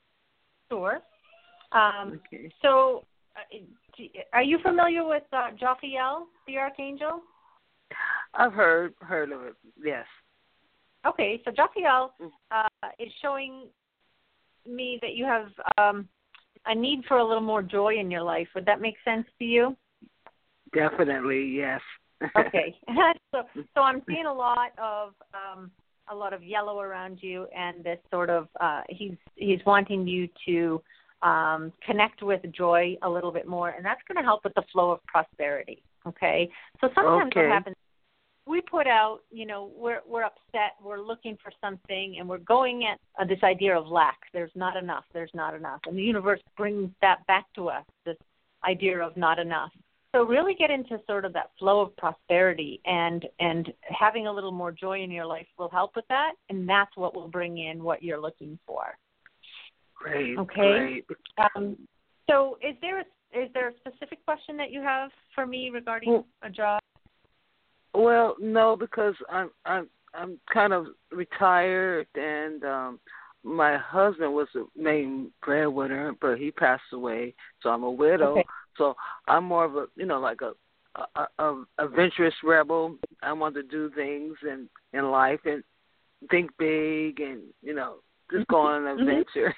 Sure. Um, okay. So uh, are you familiar with uh, Jophiel, the Archangel? I've heard heard of it, yes. Okay, so Jophiel uh, is showing me that you have um, a need for a little more joy in your life. Would that make sense to you? Definitely, yes. Okay. so so I'm seeing a lot of um, a lot of yellow around you, and this sort of uh, he's he's wanting you to um, connect with joy a little bit more, and that's going to help with the flow of prosperity. Okay. So sometimes okay. what happens, we put out, you know, we're we're upset, we're looking for something, and we're going at uh, this idea of lack. There's not enough. There's not enough, and the universe brings that back to us. This idea of not enough. So really get into sort of that flow of prosperity, and and having a little more joy in your life will help with that, and that's what will bring in what you're looking for. Great. Okay. Great. Um, so is there a, is there a specific question that you have for me regarding well, a job? Well, no, because I'm I'm I'm kind of retired, and um, my husband was the main breadwinner, but he passed away, so I'm a widow. Okay. So I'm more of a, you know, like a, a, a adventurous rebel. I want to do things in, in life and think big and, you know, just go on an adventure.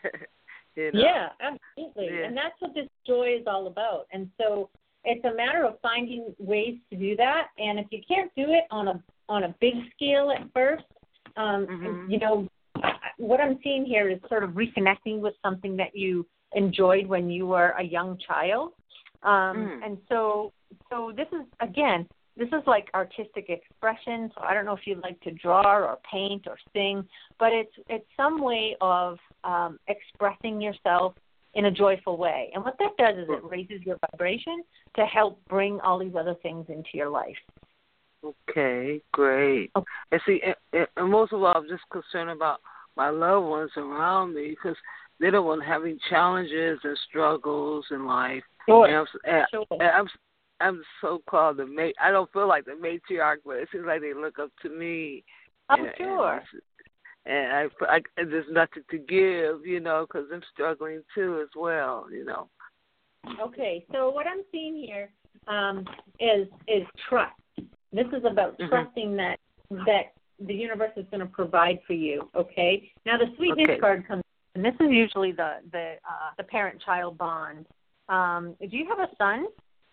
you know? Yeah, absolutely. Yeah. And that's what this joy is all about. And so it's a matter of finding ways to do that. And if you can't do it on a on a big scale at first, um, mm-hmm. you know, what I'm seeing here is sort of reconnecting with something that you enjoyed when you were a young child. Um, mm. And so so this is, again, this is like artistic expression. So I don't know if you like to draw or paint or sing, but it's it's some way of um, expressing yourself in a joyful way. And what that does is it raises your vibration to help bring all these other things into your life. Okay, great. Okay. And see, and, and most of all, I'm just concerned about my loved ones around me because they don't want having challenges and struggles in life. Sure. And I'm, and, sure. and I'm I'm so-called the ma- I don't feel like the matriarch, but it seems like they look up to me. Oh, and, sure. And, and I, I, there's nothing to give, you know, because I'm struggling too as well, you know. Okay. Okay, so what I'm seeing here um, is is trust. This is about mm-hmm. trusting that that the universe is going to provide for you. Okay. Now the sweetness okay. card comes, and this is usually the the uh, the parent-child bond. Um, do you have a son?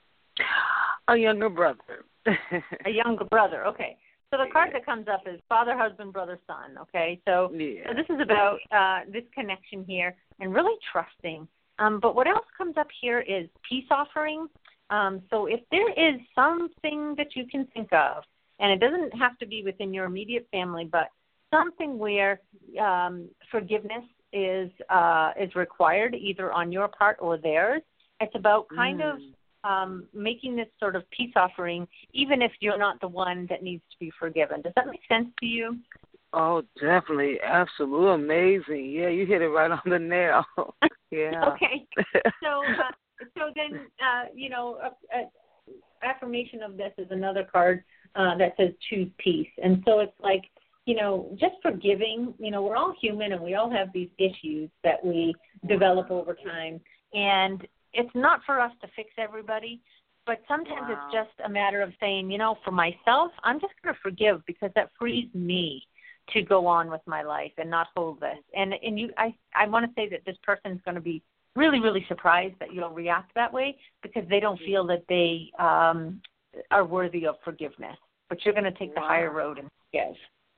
A younger brother. A younger brother. Okay. So the card that comes up is father, husband, brother, son. Okay. So, yeah. so this is about uh, this connection here and really trusting. Um, but what else comes up here is peace offering. Um, so if there is something that you can think of, and it doesn't have to be within your immediate family, but something where um, forgiveness is uh, is required either on your part or theirs, it's about kind mm. of um, making this sort of peace offering, even if you're not the one that needs to be forgiven. Does that make sense to you? Oh, definitely. Absolutely. Amazing. Yeah, you hit it right on the nail. Yeah. Okay. So, uh, so then, uh, you know, a, a affirmation of this is another card uh, that says choose peace. And so it's like, you know, just forgiving. You know, we're all human and we all have these issues that we develop over time. And it's not for us to fix everybody, but sometimes wow. it's just a matter of saying, you know, for myself, I'm just going to forgive because that frees me to go on with my life and not hold this. And and you, I, I want to say that this person's going to be really, really surprised that you'll react that way because they don't feel that they um, are worthy of forgiveness. But you're going to take wow. the higher road and forgive.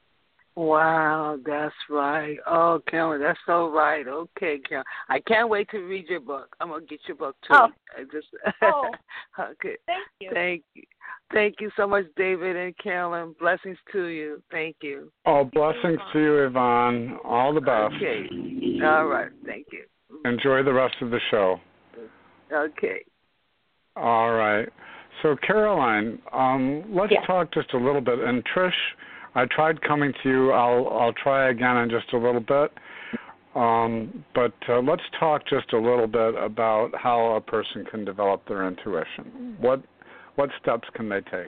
Wow, that's right. Oh, Carolyn, that's so right. Okay, Carolyn. I can't wait to read your book. I'm going to get your book, too. Oh. I just, oh. Okay. Thank you. Thank you. Thank you so much, David and Carolyn. Blessings to you. Thank you. Oh, blessings to you, Yvonne. All the best. Okay. All right. Thank you. Enjoy the rest of the show. Okay. All right. So, Caroline, um, let's yeah. talk just a little bit. And, Trish, I tried coming to you. I'll I'll try again in just a little bit. Um, but uh, let's talk just a little bit about how a person can develop their intuition. What what steps can they take?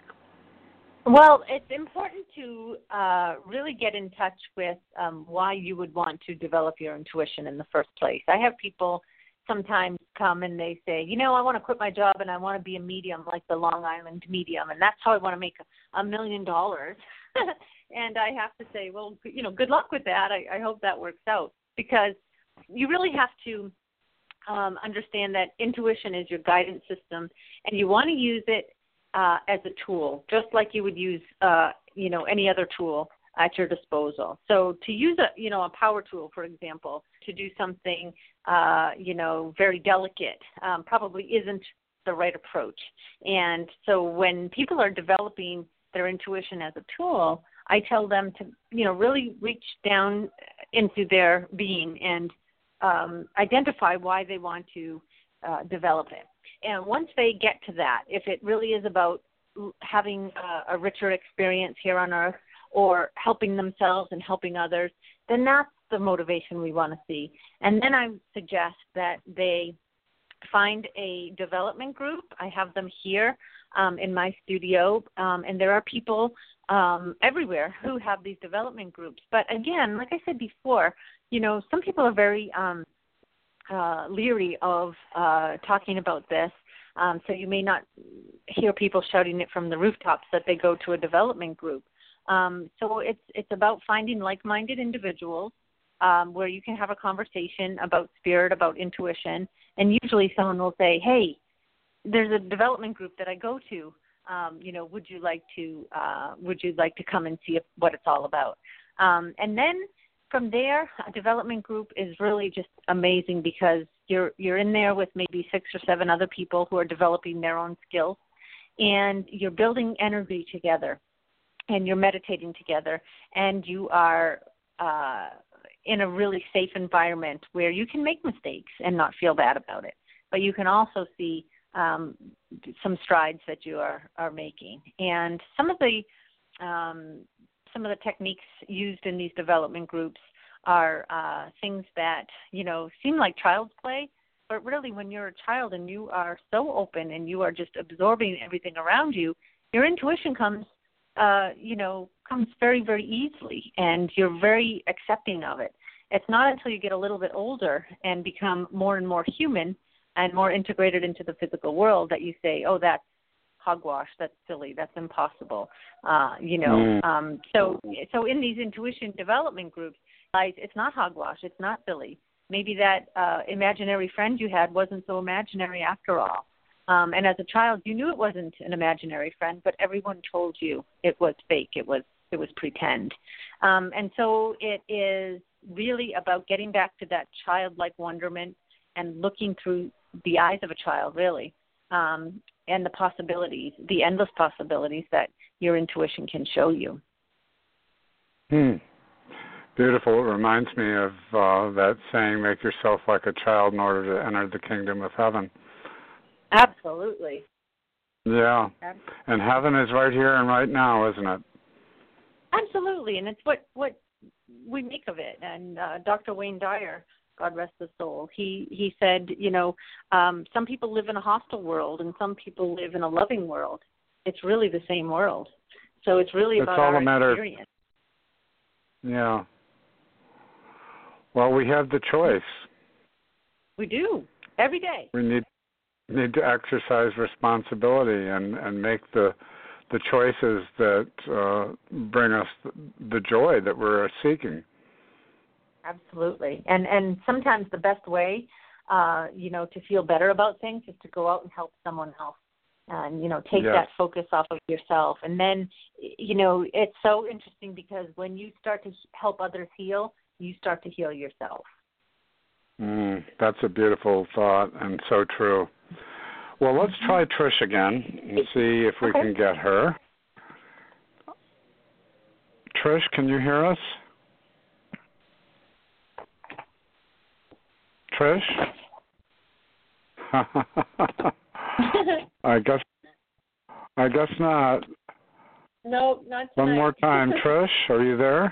Well, it's important to uh, really get in touch with um, why you would want to develop your intuition in the first place. I have people sometimes come and they say, you know, I want to quit my job and I want to be a medium like the Long Island medium, and that's how I want to make a, a million dollars. And I have to say, well, you know, good luck with that. I, I hope that works out because you really have to um, understand that intuition is your guidance system, and you want to use it uh, as a tool, just like you would use, uh, you know, any other tool at your disposal. So to use a, you know, a power tool, for example, to do something, uh, you know, very delicate, um, probably isn't the right approach. And so when people are developing their intuition as a tool, I tell them to, you know, really reach down into their being and um, identify why they want to uh, develop it. And once they get to that, if it really is about having a, a richer experience here on Earth or helping themselves and helping others, then that's the motivation we want to see. And then I suggest that they find a development group. I have them here um, in my studio, um, and there are people um, everywhere who have these development groups. But again, like I said before, you know, some people are very um, uh, leery of uh, talking about this, um, so you may not hear people shouting it from the rooftops that they go to a development group. Um, so it's it's about finding like-minded individuals um, where you can have a conversation about spirit, about intuition, and usually someone will say, hey, there's a development group that I go to. Um, you know, would you like to uh, would you like to come and see if, what it's all about? Um, and then from there, a development group is really just amazing because you're you're in there with maybe six or seven other people who are developing their own skills, and you're building energy together, and you're meditating together, and you are uh, in a really safe environment where you can make mistakes and not feel bad about it. But you can also see um, some strides that you are, are making. And some of the um, some of the techniques used in these development groups are uh, things that, you know, seem like child's play, but really when you're a child and you are so open and you are just absorbing everything around you, your intuition comes, uh, you know, comes very, very easily, and you're very accepting of it. It's not until you get a little bit older and become more and more human and more integrated into the physical world that you say, oh, that's hogwash, that's silly, that's impossible. Uh, you know, mm. um, so so in these intuition development groups, it's not hogwash, it's not silly. Maybe that uh, imaginary friend you had wasn't so imaginary after all. Um, and as a child, you knew it wasn't an imaginary friend, but everyone told you it was fake, it was it was pretend. Um, and so it is really about getting back to that childlike wonderment and looking through the eyes of a child, really, um, and the possibilities, the endless possibilities that your intuition can show you. Hmm. Beautiful. It reminds me of uh, that saying, make yourself like a child in order to enter the kingdom of heaven. Absolutely. Yeah. Absolutely. And heaven is right here and right now, isn't it? Absolutely. And it's what, what we make of it. And uh, Doctor Wayne Dyer, God rest his soul, he, he said, you know, um, some people live in a hostile world and some people live in a loving world. It's really the same world. So it's really it's about all our a matter experience. Yeah. Well, we have the choice. We do, every day. We need need to exercise responsibility and, and make the the choices that uh, bring us the joy that we're seeking. Absolutely. And and sometimes the best way, uh, you know, to feel better about things is to go out and help someone else. And, you know, take yes. that focus off of yourself. And then, you know, it's so interesting because when you start to help others heal, you start to heal yourself. Mm, that's a beautiful thought and so true. Well, let's try Trish again and see if we okay. can get her. Trish, can you hear us? Trish? I guess I guess not. No, not tonight. One more time, Trish, are you there?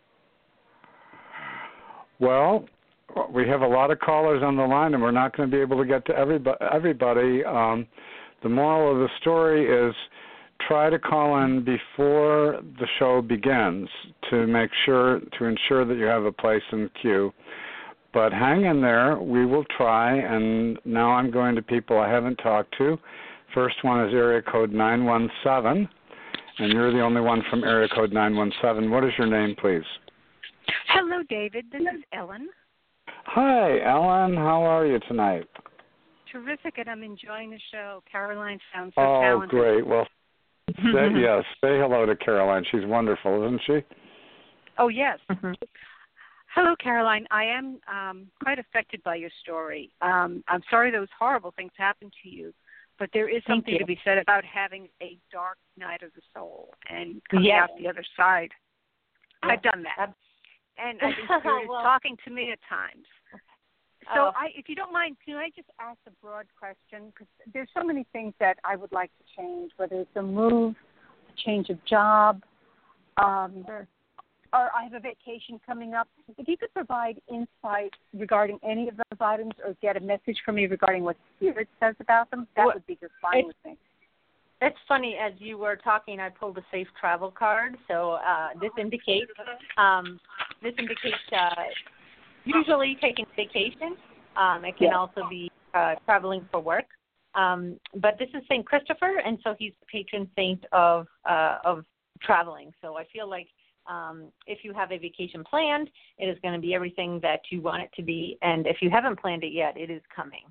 Well, we have a lot of callers on the line, and we're not going to be able to get to everybody. everybody. Um, the moral of the story is try to call in before the show begins to make sure, to ensure that you have a place in the queue. But hang in there. We will try, and now I'm going to people I haven't talked to. First one is area code nine one seven, and you're the only one from area code nine one seven. What is your name, please? Hello, David. This is Ellen. Hi, Ellen. How are you tonight? Terrific, and I'm enjoying the show. Caroline sounds so oh, talented. Oh, great. Well, say, yes, say hello to Caroline. She's wonderful, isn't she? Oh, yes. Hello, Caroline. I am um, quite affected by your story. Um, I'm sorry those horrible things happened to you, but there is Thank something you. to be said about having a dark night of the soul and coming yes. out the other side. Yes. I've done that. And I think Spirit is well, talking to me at times. So, oh. I, if you don't mind, can I just ask a broad question? Because there's so many things that I would like to change, whether it's a move, a change of job, um, or, or I have a vacation coming up. If you could provide insight regarding any of those items or get a message from me regarding what Spirit says about them, that well, would be just fine with me. It's funny, as you were talking, I pulled a safe travel card. So uh, this indicates um, this indicates uh, usually taking vacation. Um, it can yeah. also be uh, traveling for work. Um, but this is Saint Christopher, and so he's the patron saint of uh, of traveling. So I feel like um, if you have a vacation planned, it is going to be everything that you want it to be. And if you haven't planned it yet, it is coming.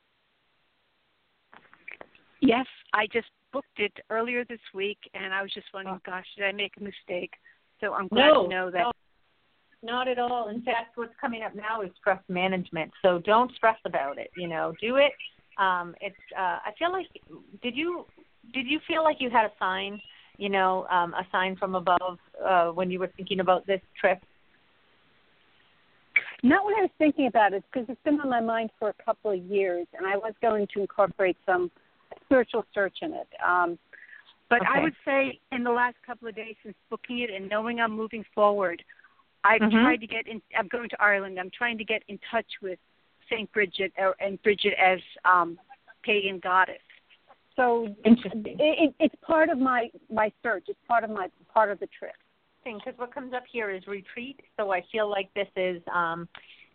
Yes, I just booked it earlier this week, and I was just wondering, gosh, did I make a mistake? So I'm glad no, to know that. No, not at all. In fact, what's coming up now is stress management. So don't stress about it. You know, do it. Um, it's. Uh, I feel like. Did you did you feel like you had a sign? You know, um, a sign from above uh, when you were thinking about this trip? Not when I was thinking about it, because it's been on my mind for a couple of years, and I was going to incorporate some spiritual search in it. Um, but okay. I would say in the last couple of days since booking it and knowing I'm moving forward, I've mm-hmm. tried to get in. I'm going to Ireland. I'm trying to get in touch with Saint Bridget or, and Bridget as um, pagan goddess. So interesting. It, it, it's part of my, my search. It's part of my part of the trip. Because what comes up here is retreat. So I feel like this is, um,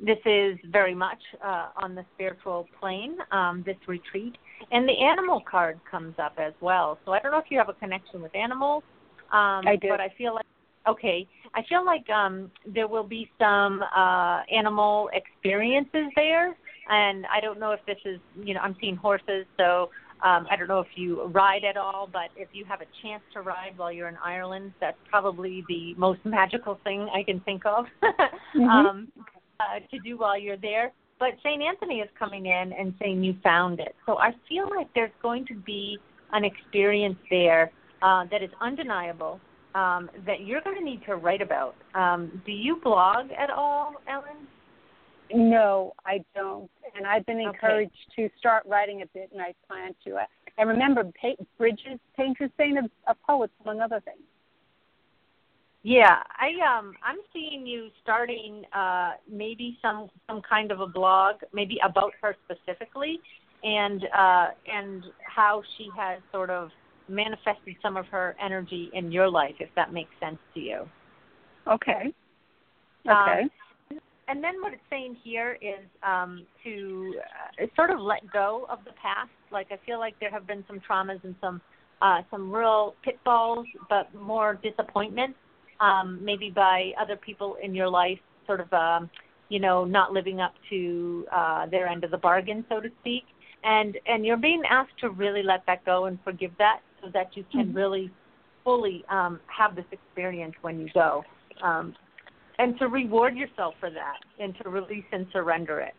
this is very much uh, on the spiritual plane, um, this retreat. And the animal card comes up as well. So I don't know if you have a connection with animals. Um, I do. But I feel like, okay, I feel like um, there will be some uh, animal experiences there. And I don't know if this is, you know, I'm seeing horses, so um, I don't know if you ride at all, but if you have a chance to ride while you're in Ireland, that's probably the most magical thing I can think of mm-hmm. um, uh, to do while you're there. But Saint Anthony is coming in and saying you found it. So I feel like there's going to be an experience there uh, that is undeniable um, that you're going to need to write about. Um, do you blog at all, Ellen? No, I don't. And I've been encouraged okay. to start writing a bit, and I plan to. And remember, pa- Bridges, Painter's Saint of, of Poets, among other things. Yeah, I um I'm seeing you starting uh maybe some some kind of a blog, maybe about her specifically, and uh and how she has sort of manifested some of her energy in your life, if that makes sense to you. Okay. Okay. Um, and then what it's saying here is um to uh, sort of let go of the past. Like I feel like there have been some traumas and some uh some real pitfalls, but more disappointments. Um, maybe by other people in your life, sort of, um, you know, not living up to uh, their end of the bargain, so to speak. And and you're being asked to really let that go and forgive that so that you can mm-hmm. really fully um, have this experience when you go. Um, and to reward yourself for that and to release and surrender it.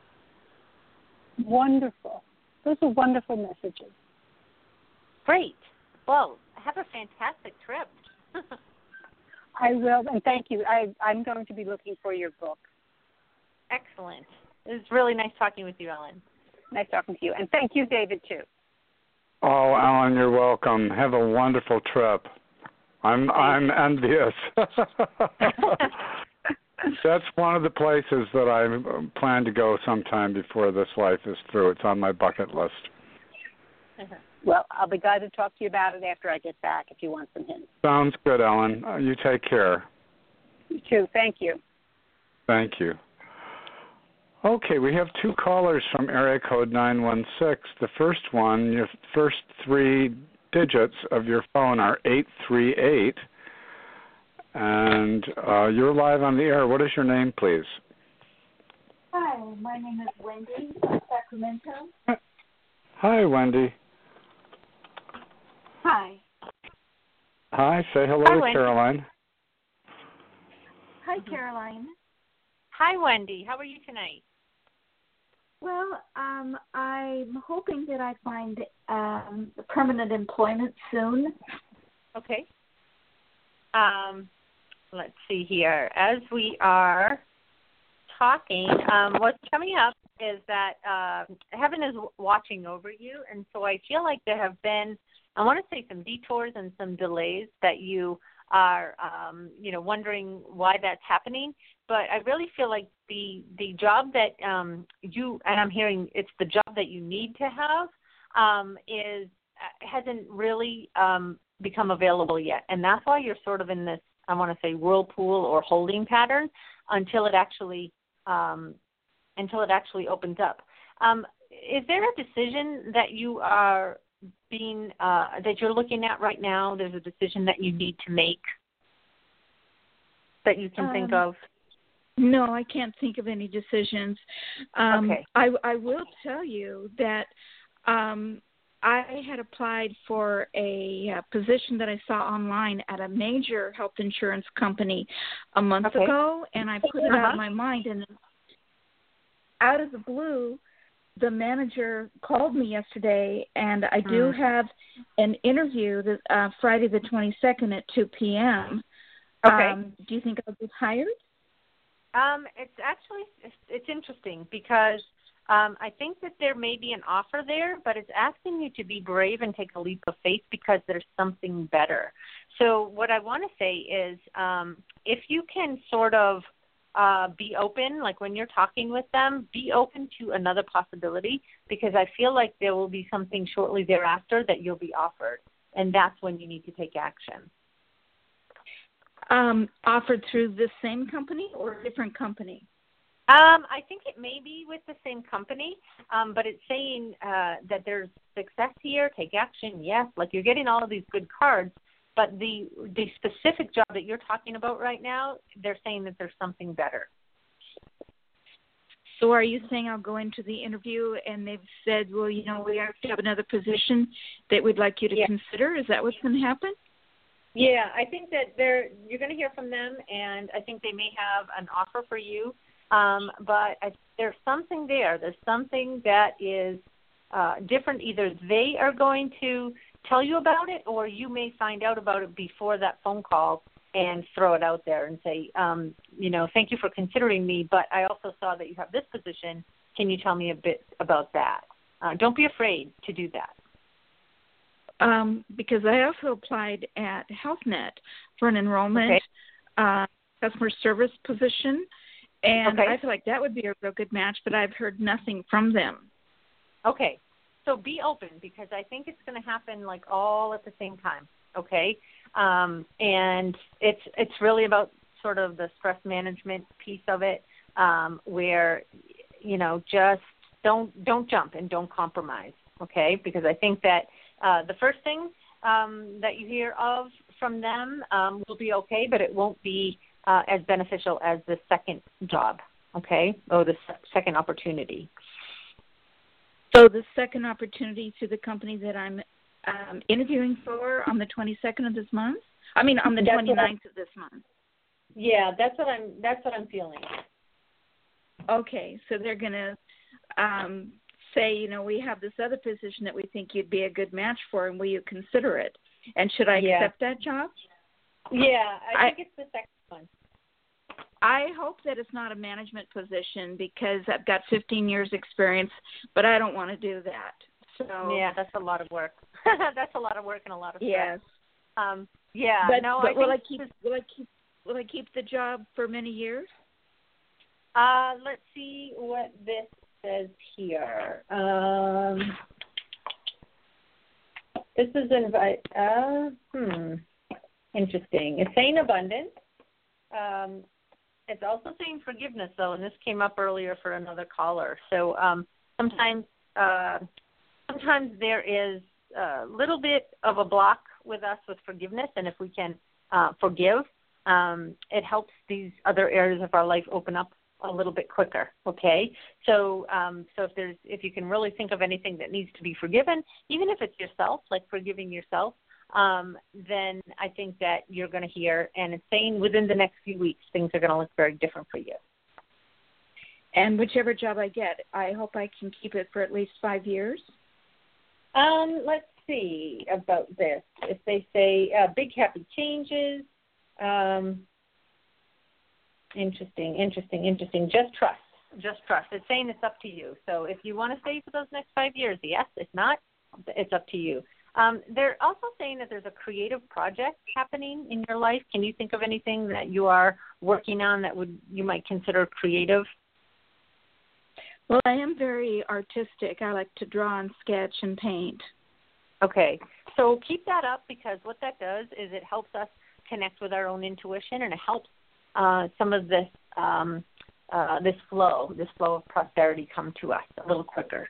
Wonderful. Those are wonderful messages. Great. Well, have a fantastic trip. I will, and thank you. I, I'm going to be looking for your book. Excellent. It was really nice talking with you, Ellen. Nice talking to you. And thank you, David, too. Oh, Ellen, you're welcome. Have a wonderful trip. I'm I'm envious. That's one of the places that I plan to go sometime before this life is through. It's on my bucket list. Uh-huh. Well, I'll be glad to talk to you about it after I get back if you want some hints. Sounds good, Ellen. Uh, you take care. You too. Thank you. Thank you. Okay, we have two callers from area code nine one six. The first one, your first three digits of your phone are eight three eight. And uh, you're live on the air. What is your name, please? Hi, my name is Wendy from Sacramento. Hi, Wendy. Hi. Hi, say hello Hi, to Wendy. Caroline. Hi, Caroline. Hi, Wendy. How are you tonight? Well, um, I'm hoping that I find um, permanent employment soon. Okay. Um, let's see here. As we are talking, um, what's coming up is that uh, heaven is watching over you, and so I feel like there have been, I want to say, some detours and some delays that you are, um, you know, wondering why that's happening. But I really feel like the the job that um, you, and I'm hearing it's the job that you need to have, um, is hasn't really um, become available yet, and that's why you're sort of in this, I want to say, whirlpool or holding pattern until it actually um, until it actually opens up. Um, is there a decision that you are being uh, that you're looking at right now? There's a decision that you need to make that you can um, think of? No, I can't think of any decisions. Um, okay. I, I will tell you that um, I had applied for a uh, position that I saw online at a major health insurance company a month okay. ago, and I put it uh-huh. out of my mind. And out of the blue, the manager called me yesterday, and I do mm. have an interview this, uh, Friday the twenty-second at two p.m. Okay. Um, do you think I'll be hired? Um, it's actually it's, it's interesting because um, I think that there may be an offer there, but it's asking you to be brave and take a leap of faith because there's something better. So what I want to say is um, if you can sort of uh, be open, like when you're talking with them, be open to another possibility because I feel like there will be something shortly thereafter that you'll be offered, and that's when you need to take action. Um, offered through this same company or a different company? Um, I think it may be with the same company, um, but it's saying uh, that there's success here, take action, yes, like you're getting all of these good cards, but the the specific job that you're talking about right now, they're saying that there's something better. So are you saying I'll go into the interview and they've said, well, you know, we have to have another position that we'd like you to yeah. consider? Is that what's going to happen? Yeah, I think that they're you're going to hear from them, and I think they may have an offer for you. Um, but I, there's something there. There's something that is uh, different. Either they are going to tell you about it, or you may find out about it before that phone call and throw it out there and say, um, you know, thank you for considering me, but I also saw that you have this position. Can you tell me a bit about that? Uh, don't be afraid to do that. Um, because I also applied at HealthNet for an enrollment okay. uh, customer service position. And okay. I feel like that would be a real good match, but I've heard nothing from them. Okay. So be open, because I think it's going to happen like all at the same time. Okay. Um, and it's, it's really about sort of the stress management piece of it, um, where, you know, just don't, don't jump and don't compromise. Okay. Because I think that, uh, the first thing, um, that you hear of from them, um, will be okay, but it won't be, Uh, as beneficial as the second job, okay, or the se- second opportunity. So the second opportunity to the company that I'm um, interviewing for on the twenty-second of this month? I mean, on the that's twenty-ninth of this month. Yeah, that's what I'm. That's what I'm feeling. Okay, so they're going to um, say, you know, we have this other position that we think you'd be a good match for, and will you consider it? And should I yeah. accept that job? Yeah, I think I, it's the second one. I hope that it's not a management position, because I've got fifteen years experience, but I don't want to do that. So yeah, that's a lot of work. That's a lot of work and a lot of stress. Yes. Um, yeah. But, no, but I will think I keep? this, Will I keep? Will I keep the job for many years? Uh, let's see what this says here. Um, this is invite. Uh, hmm. Interesting. It's saying abundance. Um, it's also saying forgiveness, though, and this came up earlier for another caller. So um, sometimes, uh, sometimes there is a little bit of a block with us with forgiveness, and if we can uh, forgive, um, it helps these other areas of our life open up a little bit quicker. Okay, so um, so if there's if you can really think of anything that needs to be forgiven, even if it's yourself, like forgiving yourself. Um, then I think that you're going to hear, and it's saying within the next few weeks, things are going to look very different for you. And whichever job I get, I hope I can keep it for at least five years. Um, let's see about this. If they say uh, big happy changes, um, interesting, interesting, interesting. Just trust, just trust. It's saying it's up to you. So if you want to stay for those next five years, yes. If not, it's up to you. Um, they're also saying that there's a creative project happening in your life. Can you think of anything that you are working on that would you might consider creative? Well, I am very artistic. I like to draw and sketch and paint. Okay. So keep that up, because what that does is it helps us connect with our own intuition, and it helps uh, some of this um, uh, this flow, this flow of prosperity come to us a little quicker.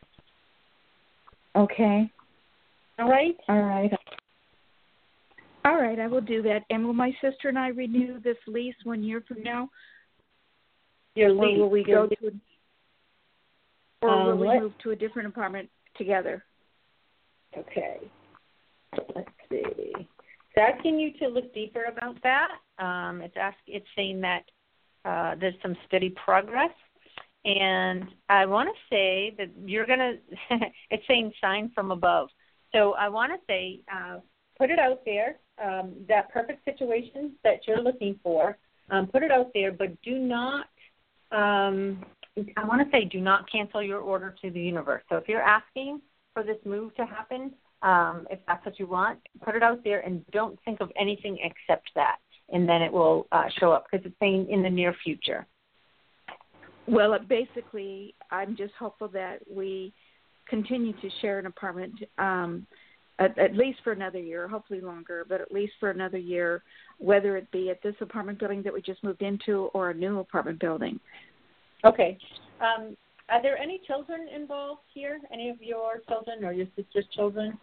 Okay. All right? All right. All right, I will do that. And will my sister and I renew this lease one year from now? Your lease. Or will we go to a, or um, will we what? move to a different apartment together? Okay. Let's see. It's asking you to look deeper about that. Um, it's ask, It's saying that uh, there's some steady progress. And I want to say that you're going to, it's saying sign from above. So I want to say, uh, put it out there, um, that perfect situation that you're looking for, um, put it out there, but do not, um, I want to say do not cancel your order to the universe. So if you're asking for this move to happen, um, if that's what you want, put it out there and don't think of anything except that, and then it will uh, show up, because it's saying in the near future. Well, basically, I'm just hopeful that we continue to share an apartment um, at, at least for another year, hopefully longer, but at least for another year, whether it be at this apartment building that we just moved into or a new apartment building. Okay. Um, are there any children involved here? Any of your children or your sister's children?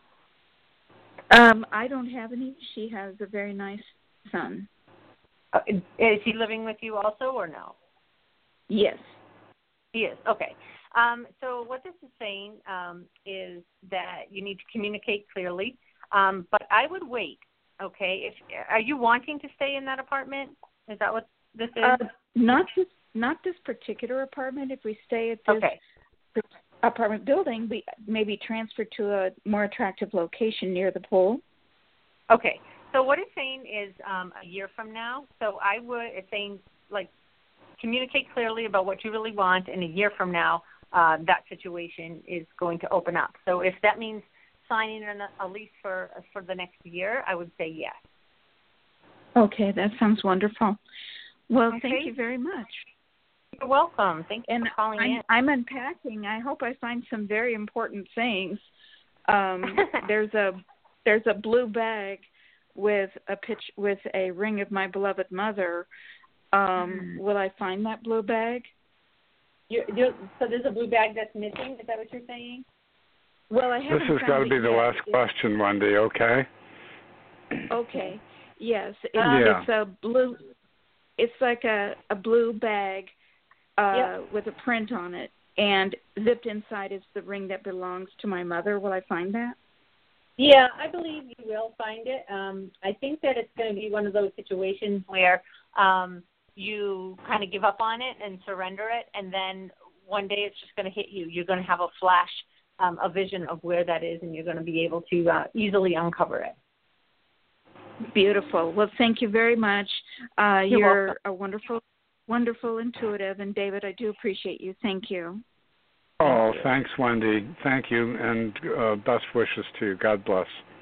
Um, I don't have any. She has a very nice son. Uh, is he living with you also or no? Yes. He is. Okay. Um, so what this is saying um, is that you need to communicate clearly, um, but I would wait. Okay. If are you wanting to stay in that apartment? Is that what this is? Uh, not this, not this particular apartment. If we stay at this okay. apartment building, we maybe transfer to a more attractive location near the pool. Okay. So what it's saying is um, a year from now. So I would. It's saying like communicate clearly about what you really want, and a year from now, uh, that situation is going to open up. So if that means signing a lease for for the next year, I would say yes. Okay, that sounds wonderful. Well, okay. Thank you very much. You're welcome. Thank you and for calling I'm, in. I'm unpacking. I hope I find some very important things. Um, there's a there's a blue bag with a pitch with a ring of my beloved mother. Um, mm. Will I find that blue bag? You, you, so there's a blue bag that's missing. Is that what you're saying? Well, I haven't. This has got to be the yet. last question, Wendy. Okay. Okay. Yes. It, yeah. It's a blue. It's like a, a blue bag uh, yep. with a print on it, and zipped inside is the ring that belongs to my mother. Will I find that? Yeah, I believe you will find it. Um, I think that it's going to be one of those situations where um, you kind of give up on it and surrender it, and then one day it's just going to hit you. You're going to have a flash, um, a vision of where that is, and you're going to be able to uh, easily uncover it. Beautiful. Well, thank you very much. Uh, you're you're welcome. a wonderful, wonderful intuitive, and David, I do appreciate you. Thank you. Oh, thanks, Wendy. Thank you, and uh, best wishes to you. God bless.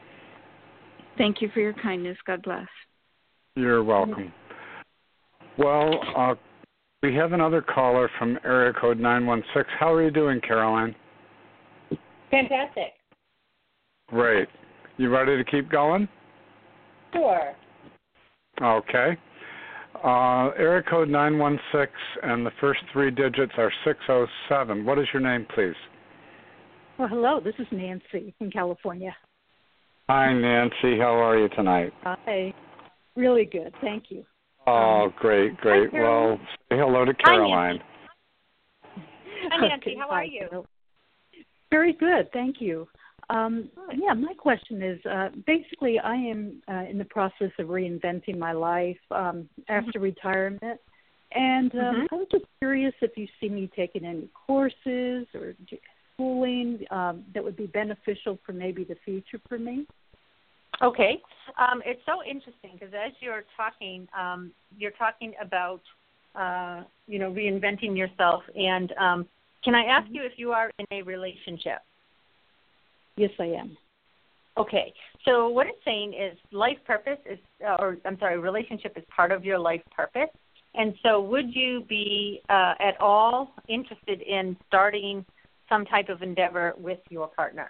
Thank you for your kindness. God bless. You're welcome. Well, uh, we have another caller from area code nine one six. How are you doing, Caroline? Fantastic. Great. You ready to keep going? Sure. Okay. Uh, area code nine one six, and the first three digits are six oh seven. What is your name, please? Well, hello. This is Nancy in California. Hi, Nancy. How are you tonight? Hi. Really good. Thank you. Oh, great, great. Hi, well, say hello to Caroline. Hi, Nancy. Hi, Nancy. Okay, How are you? Very good. Thank you. Um, yeah, my question is, uh, basically, I am uh, in the process of reinventing my life um, after mm-hmm. retirement, and um, mm-hmm. I was just curious if you see me taking any courses or schooling um, that would be beneficial for maybe the future for me. Okay. Um, it's so interesting because as you're talking, um, you're talking about, uh, you know, reinventing yourself, and um, can I ask mm-hmm. you if you are in a relationship? Yes, I am. Okay. So what it's saying is life purpose is, uh, or I'm sorry, relationship is part of your life purpose. And so would you be uh, at all interested in starting some type of endeavor with your partner?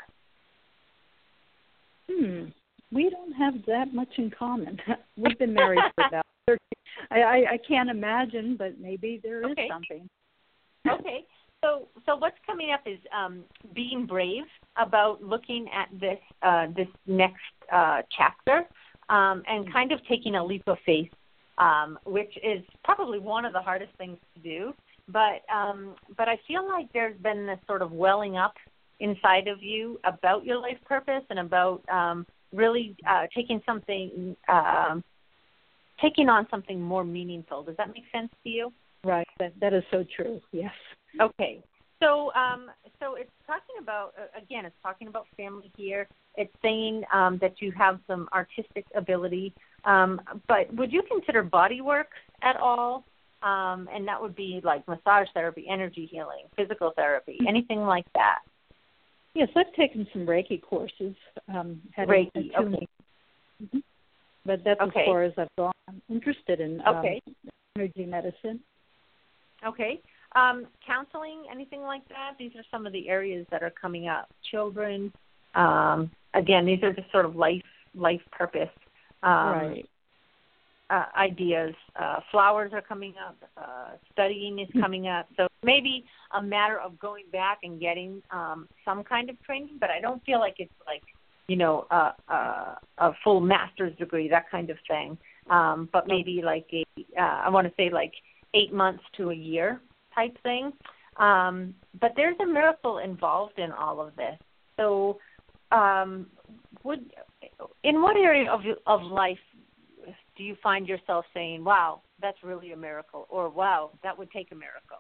Hmm. We don't have that much in common. We've been married for about thirty. I, I, I can't imagine, but maybe there is okay. something. Okay. So, so what's coming up is um, being brave about looking at this uh, this next uh, chapter um, and kind of taking a leap of faith, um, which is probably one of the hardest things to do. But um, but I feel like there's been this sort of welling up inside of you about your life purpose and about um, really uh, taking something uh, taking on something more meaningful. Does that make sense to you? Right. That that is so true. Yes. Okay. So um, so it's talking about, uh, again, it's talking about family here. It's saying um, that you have some artistic ability. Um, but would you consider body work at all? Um, and that would be like massage therapy, energy healing, physical therapy, anything like that. Yes, I've taken some Reiki courses. Um, had Reiki, a, a okay. Mm-hmm. But that's okay. as far as I've gone. I'm interested in um, okay. energy medicine. Okay. Um, counseling, anything like that? These are some of the areas that are coming up. Children, um, again, these are just sort of life life purpose. Um, right. uh, ideas. Uh, flowers are coming up. Uh, studying is coming up. So maybe a matter of going back and getting um, some kind of training, but I don't feel like it's like, you know, a, a, a full master's degree, that kind of thing. Um, but maybe like a, uh, I want to say like eight months to a year type thing. Um, but there's a miracle involved in all of this. So um, would in what area of of life do you find yourself saying, wow, that's really a miracle, or wow, that would take a miracle?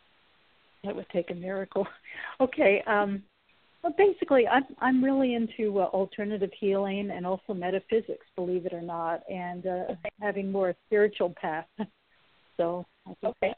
That would take a miracle. Okay. Um, well, basically, I'm I'm really into uh, alternative healing and also metaphysics, believe it or not, and uh, having more a spiritual path. So I think okay.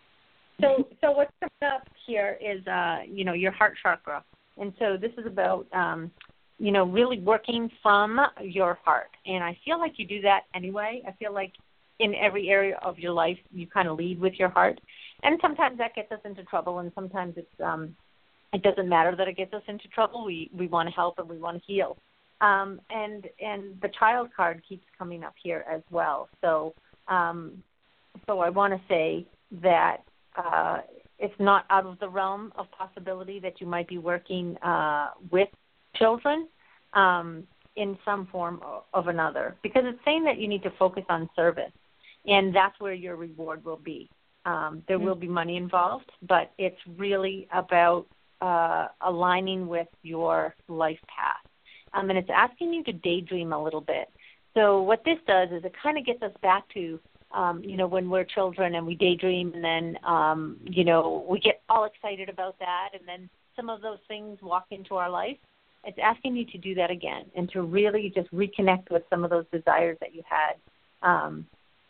So so what's coming up here is uh, you know, your heart chakra, and so this is about um, you know, really working from your heart, and I feel like you do that anyway. I feel like in every area of your life you kind of lead with your heart, and sometimes that gets us into trouble, and sometimes it's um, it doesn't matter that it gets us into trouble. We we want to help and we want to heal, um, and and the child card keeps coming up here as well. So um, so I want to say that uh, it's not out of the realm of possibility that you might be working uh, with children um, in some form of another, because it's saying that you need to focus on service, and that's where your reward will be. Um, there mm-hmm. will be money involved, but it's really about uh, aligning with your life path. Um, and it's asking you to daydream a little bit. So what this does is it kind of gets us back to, um, you know, when we're children and we daydream, and then, um, you know, we get all excited about that, and then some of those things walk into our life. It's asking you to do that again and to really just reconnect with some of those desires that you had um,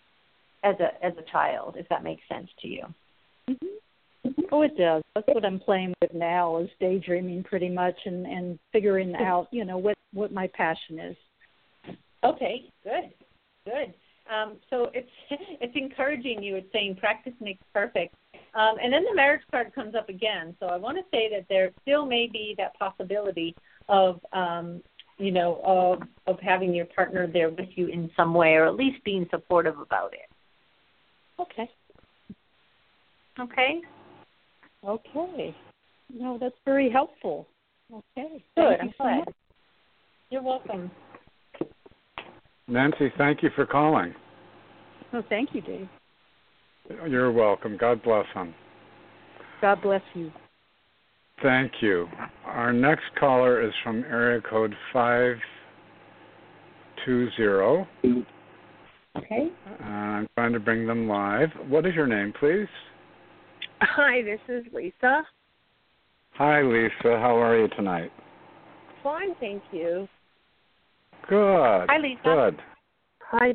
as a as a child, if that makes sense to you. Mm-hmm. Oh, it does. That's what I'm playing with now, is daydreaming pretty much, and, and figuring out, you know, what, what my passion is. Okay, good, good. Um, so it's it's encouraging you. It's saying practice makes perfect. Um, and then the marriage card comes up again. So I want to say that there still may be that possibility of, um, you know, of, of having your partner there with you in some way, or at least being supportive about it. Okay. Okay. Okay. No, that's very helpful. Okay. Good. Thank I'm you so glad. much. You're welcome. Nancy, thank you for calling. Oh, thank you, Dave. You're welcome. God bless him. God bless you. Thank you. Our next caller is from area code five two zero. Okay. Uh, I'm trying to bring them live. What is your name, please? Hi, this is Lisa. Hi, Lisa. How are you tonight? Fine, thank you. Good. Hi, Lisa. Good. Hi.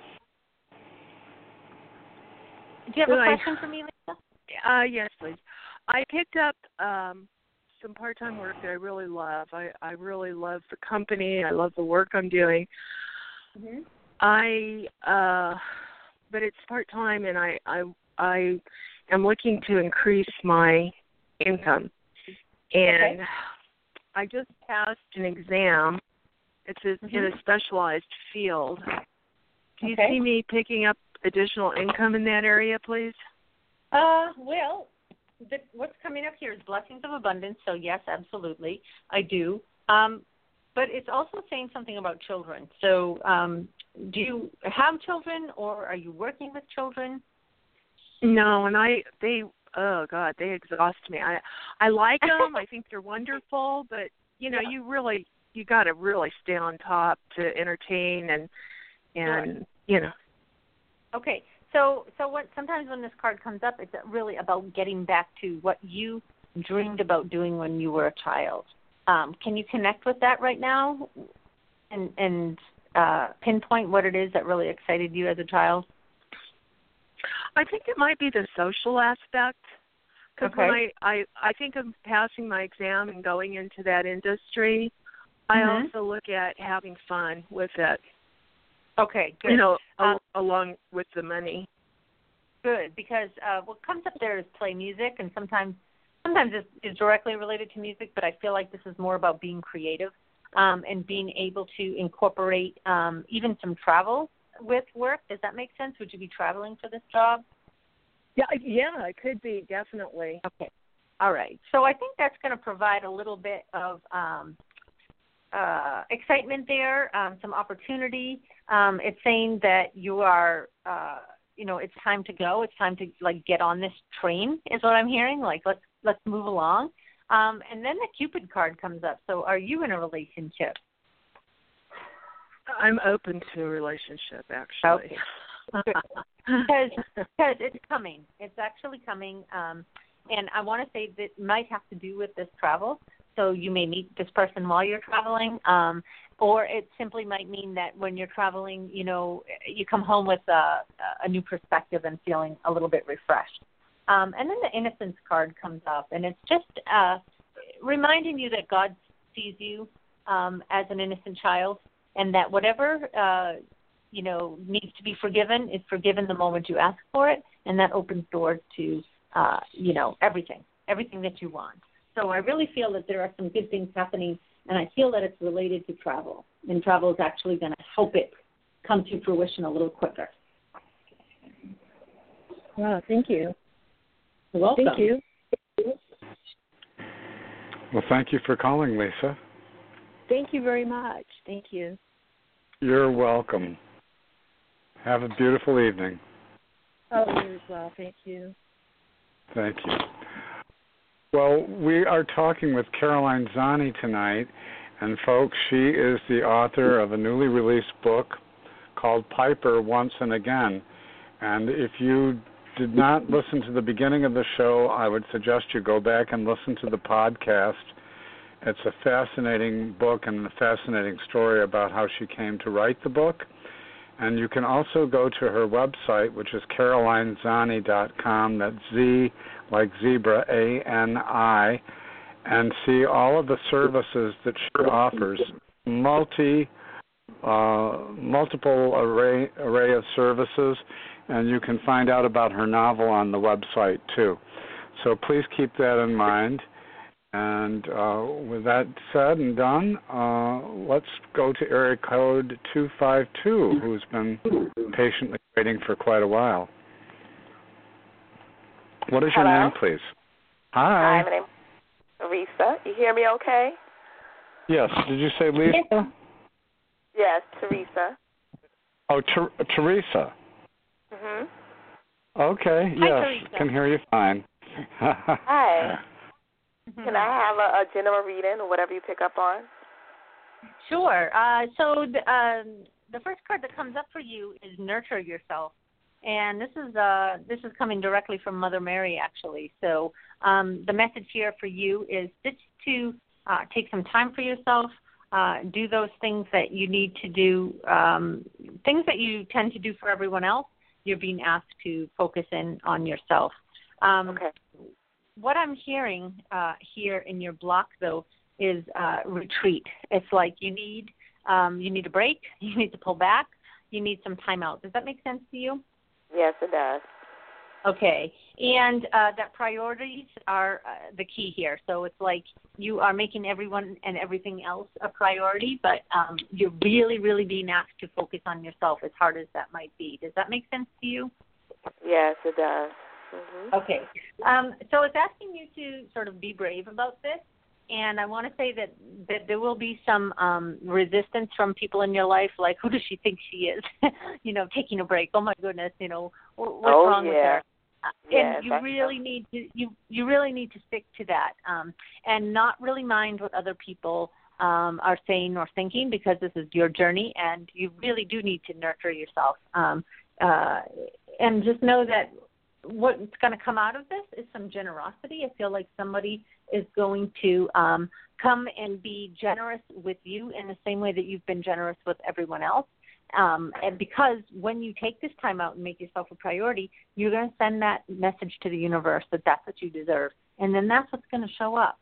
Do you have Good. a question for me, Lisa? Uh, yes, please. I picked up um, some part-time work that I really love. I, I really love the company. I love the work I'm doing. Mm-hmm. I, uh, but it's part-time, and I, I, I am looking to increase my income. And okay. I just passed an exam. It's a, mm-hmm. in a specialized field. Do you okay. see me picking up additional income in that area, please? Uh, well, the, what's coming up here is blessings of abundance. So yes, absolutely, I do. Um, but it's also saying something about children. So, um, do you have children, or are you working with children? No, and I they oh god, they exhaust me. I I like them. I think they're wonderful, but you know, yeah. you really you got to really stay on top to entertain and and sure. you know. Okay. So, so what? Sometimes when this card comes up, it's really about getting back to what you dreamed about doing when you were a child. Um, can you connect with that right now, and and uh, pinpoint what it is that really excited you as a child? I think it might be the social aspect, because okay. when I, I I think of passing my exam and going into that industry, mm-hmm. I also look at having fun with it. Okay, good. You know, um, al- along with the money. Good, because uh, what comes up there is play music, and sometimes sometimes it's, it's directly related to music, but I feel like this is more about being creative um, and being able to incorporate um, even some travel with work? Does that make sense? Would you be traveling for this job? Yeah, yeah, it could be, definitely. Okay. All right. So I think that's going to provide a little bit of um, uh, excitement there, um, some opportunity. Um, it's saying that you are, uh, you know, it's time to go. It's time to, like, get on this train is what I'm hearing. Like, let's, let's move along. Um, and then the Cupid card comes up. So are you in a relationship? I'm open to a relationship, actually. Okay. Because because it's coming. It's actually coming. Um, and I want to say that it might have to do with this travel. So you may meet this person while you're traveling, um, or it simply might mean that when you're traveling, you know, you come home with a, a new perspective and feeling a little bit refreshed. Um, and then the innocence card comes up, and it's just uh, reminding you that God sees you um, as an innocent child, and that whatever uh, you know needs to be forgiven is forgiven the moment you ask for it, and that opens doors to uh, you know everything, everything that you want. So I really feel that there are some good things happening, and I feel that it's related to travel, and travel is actually going to help it come to fruition a little quicker. Wow, thank you. You're welcome. Thank you. Well, thank you for calling, Lisa. Thank you very much. Thank you. You're welcome. Have a beautiful evening. Oh, you as well. Thank you. Thank you. Well, we are talking with Caroline Zani tonight, and folks, she is the author of a newly released book called Piper Once and Again. And if you did not listen to the beginning of the show, I would suggest you go back and listen to the podcast. It's a fascinating book and a fascinating story about how she came to write the book. And you can also go to her website, which is caroline zani dot com, that's Z like zebra, A N I, and see all of the services that she offers, multi, uh, multiple array, array of services, and you can find out about her novel on the website, too. So please keep that in mind. And uh, with that said and done, uh, let's go to area code two five two, who's been patiently waiting for quite a while. What is your Hello? name, please? Hi. Hi, my name is Teresa. You hear me okay? Yes. Did you say Lisa? Yes, Teresa. Oh, Ter- Teresa. Mhm. Okay. Hi, yes, Teresa. can hear you fine. Hi. Can I have a, a general reading or whatever you pick up on? Sure. Uh, so the, um, the first card that comes up for you is Nurture Yourself. And this is uh, this is coming directly from Mother Mary, actually. So um, the message here for you is just to uh, take some time for yourself, uh, do those things that you need to do, um, things that you tend to do for everyone else. You're being asked to focus in on yourself. Um, okay. What I'm hearing uh, here in your block, though, is uh, retreat. It's like you need um, you need a break, you need to pull back, you need some time out. Does that make sense to you? Yes, it does. Okay. And uh, that priorities are uh, the key here. So it's like you are making everyone and everything else a priority, but um, you're really, really being asked to focus on yourself, as hard as that might be. Does that make sense to you? Yes, it does. Mm-hmm. Okay. Um, so it's asking you to sort of be brave about this. And I want to say that, that there will be some um, resistance from people in your life, like, who does she think she is? you know, taking a break. Oh, my goodness, you know, what's oh, wrong yeah. with her? Yes, and you really so. need to you you really need to stick to that um, and not really mind what other people um, are saying or thinking, because this is your journey, and you really do need to nurture yourself. Um, uh, and just know that what's going to come out of this is some generosity. I feel like somebody is going to um, come and be generous with you in the same way that you've been generous with everyone else. Um, and because when you take this time out and make yourself a priority, you're going to send that message to the universe that that's what you deserve. And then that's what's going to show up.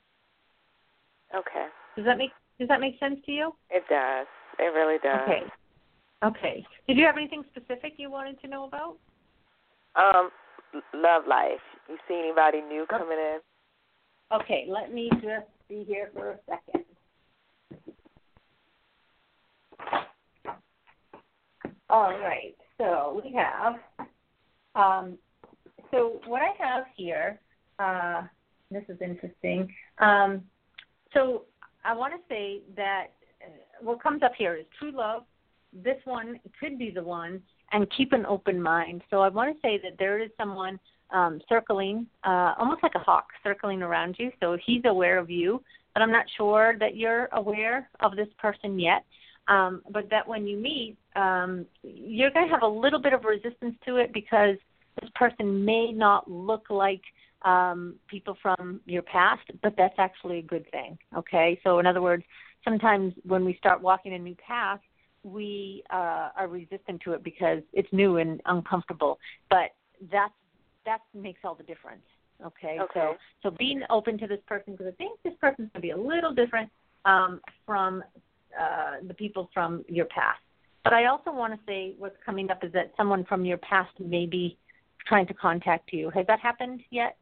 Okay. Does that make Does that make sense to you? It does. It really does. Okay. Okay. Did you have anything specific you wanted to know about? Um, love life. You see anybody new coming in? Okay, let me just be here for a second. All right. So we have, um, so what I have here, uh, this is interesting. Um, so I want to say that what comes up here is true love. This one could be the one, and keep an open mind. So I want to say that there is someone um, circling, uh, almost like a hawk circling around you. So he's aware of you, but I'm not sure that you're aware of this person yet. Um, but that when you meet, um, you're going to have a little bit of resistance to it because this person may not look like um, people from your past, but that's actually a good thing, okay? So in other words, sometimes when we start walking a new path, we uh, are resistant to it because it's new and uncomfortable. But that's, that makes all the difference, okay? Okay. So, so being open to this person, because I think this person's going to be a little different um, from uh, the people from your past. But I also want to say what's coming up is that someone from your past may be trying to contact you. Has that happened yet?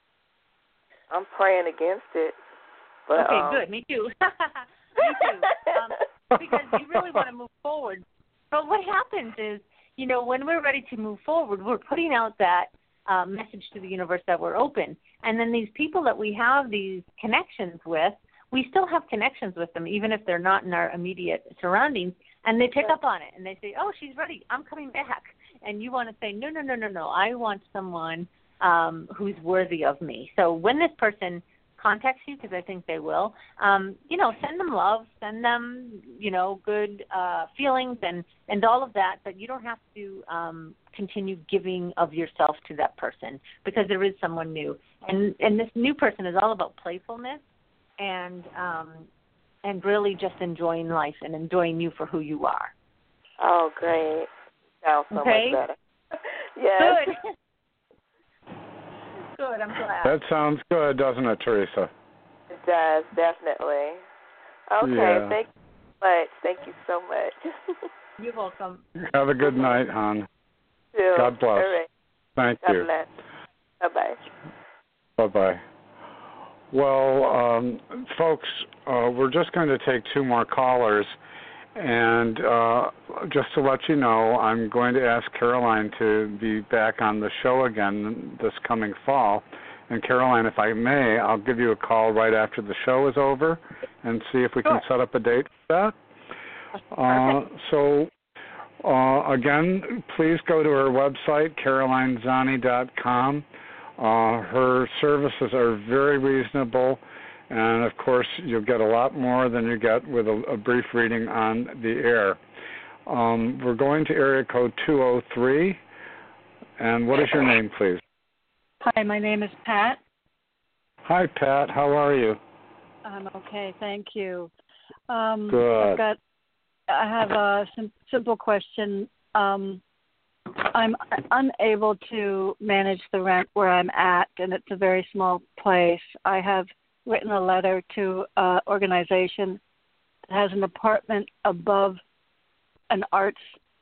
I'm praying against it. But, okay, um... good. Me too. Me too. Um, because you really want to move forward. But what happens is, you know, when we're ready to move forward, we're putting out that uh, message to the universe that we're open. And then these people that we have these connections with, we still have connections with them, even if they're not in our immediate surroundings. And they pick up on it, and they say, oh, she's ready. I'm coming back. And you want to say, no, no, no, no, no. I want someone um, who's worthy of me. So when this person contacts you, because I think they will, um, you know, send them love, send them, you know, good uh, feelings and, and all of that, but you don't have to um, continue giving of yourself to that person because there is someone new. And, and this new person is all about playfulness and um, and really just enjoying life and enjoying you for who you are. Oh, great. Sounds so okay. much better. Yes. Good. Good, I'm glad. That sounds good, doesn't it, Teresa? It does, definitely. Okay, yeah. thank you so much. Thank you so much. You're welcome. Have a good night, hon. Too. God bless. All right. Thank God you. bless. Bye-bye. Bye-bye. Well, um, folks, uh, we're just going to take two more callers. And uh, just to let you know, I'm going to ask Caroline to be back on the show again this coming fall. And Caroline, if I may, I'll give you a call right after the show is over and see if we sure. can set up a date for that. Uh, so, uh, again, please go to her website, caroline zani dot com. Uh, her services are very reasonable. And, of course, you'll get a lot more than you get with a, a brief reading on the air. Um, we're going to area code two oh three. And what is your name, please? Hi, my name is Pat. Hi, Pat. How are you? I'm okay, thank you. Um, Good. I've got, I have a sim- simple question. Um, I'm unable to manage the rent where I'm at, and it's a very small place. I have written a letter to an organization that has an apartment above an arts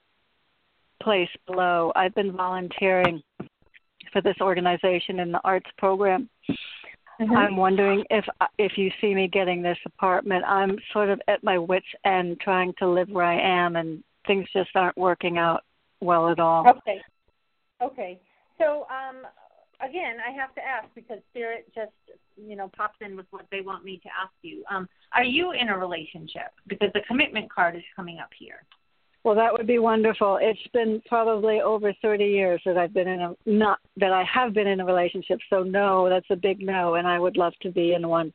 place below. I've been volunteering for this organization in the arts program. Mm-hmm. I'm wondering if if you see me getting this apartment. I'm sort of at my wit's end trying to live where I am, and things just aren't working out well at all. Okay. Okay. So, um, again, I have to ask because Spirit just, you know, pops in with what they want me to ask you. Um, are you in a relationship? Because the commitment card is coming up here. Well, that would be wonderful. It's been probably over thirty years that I've been in a not that I have been in a relationship. So no, that's a big no, and I would love to be in one.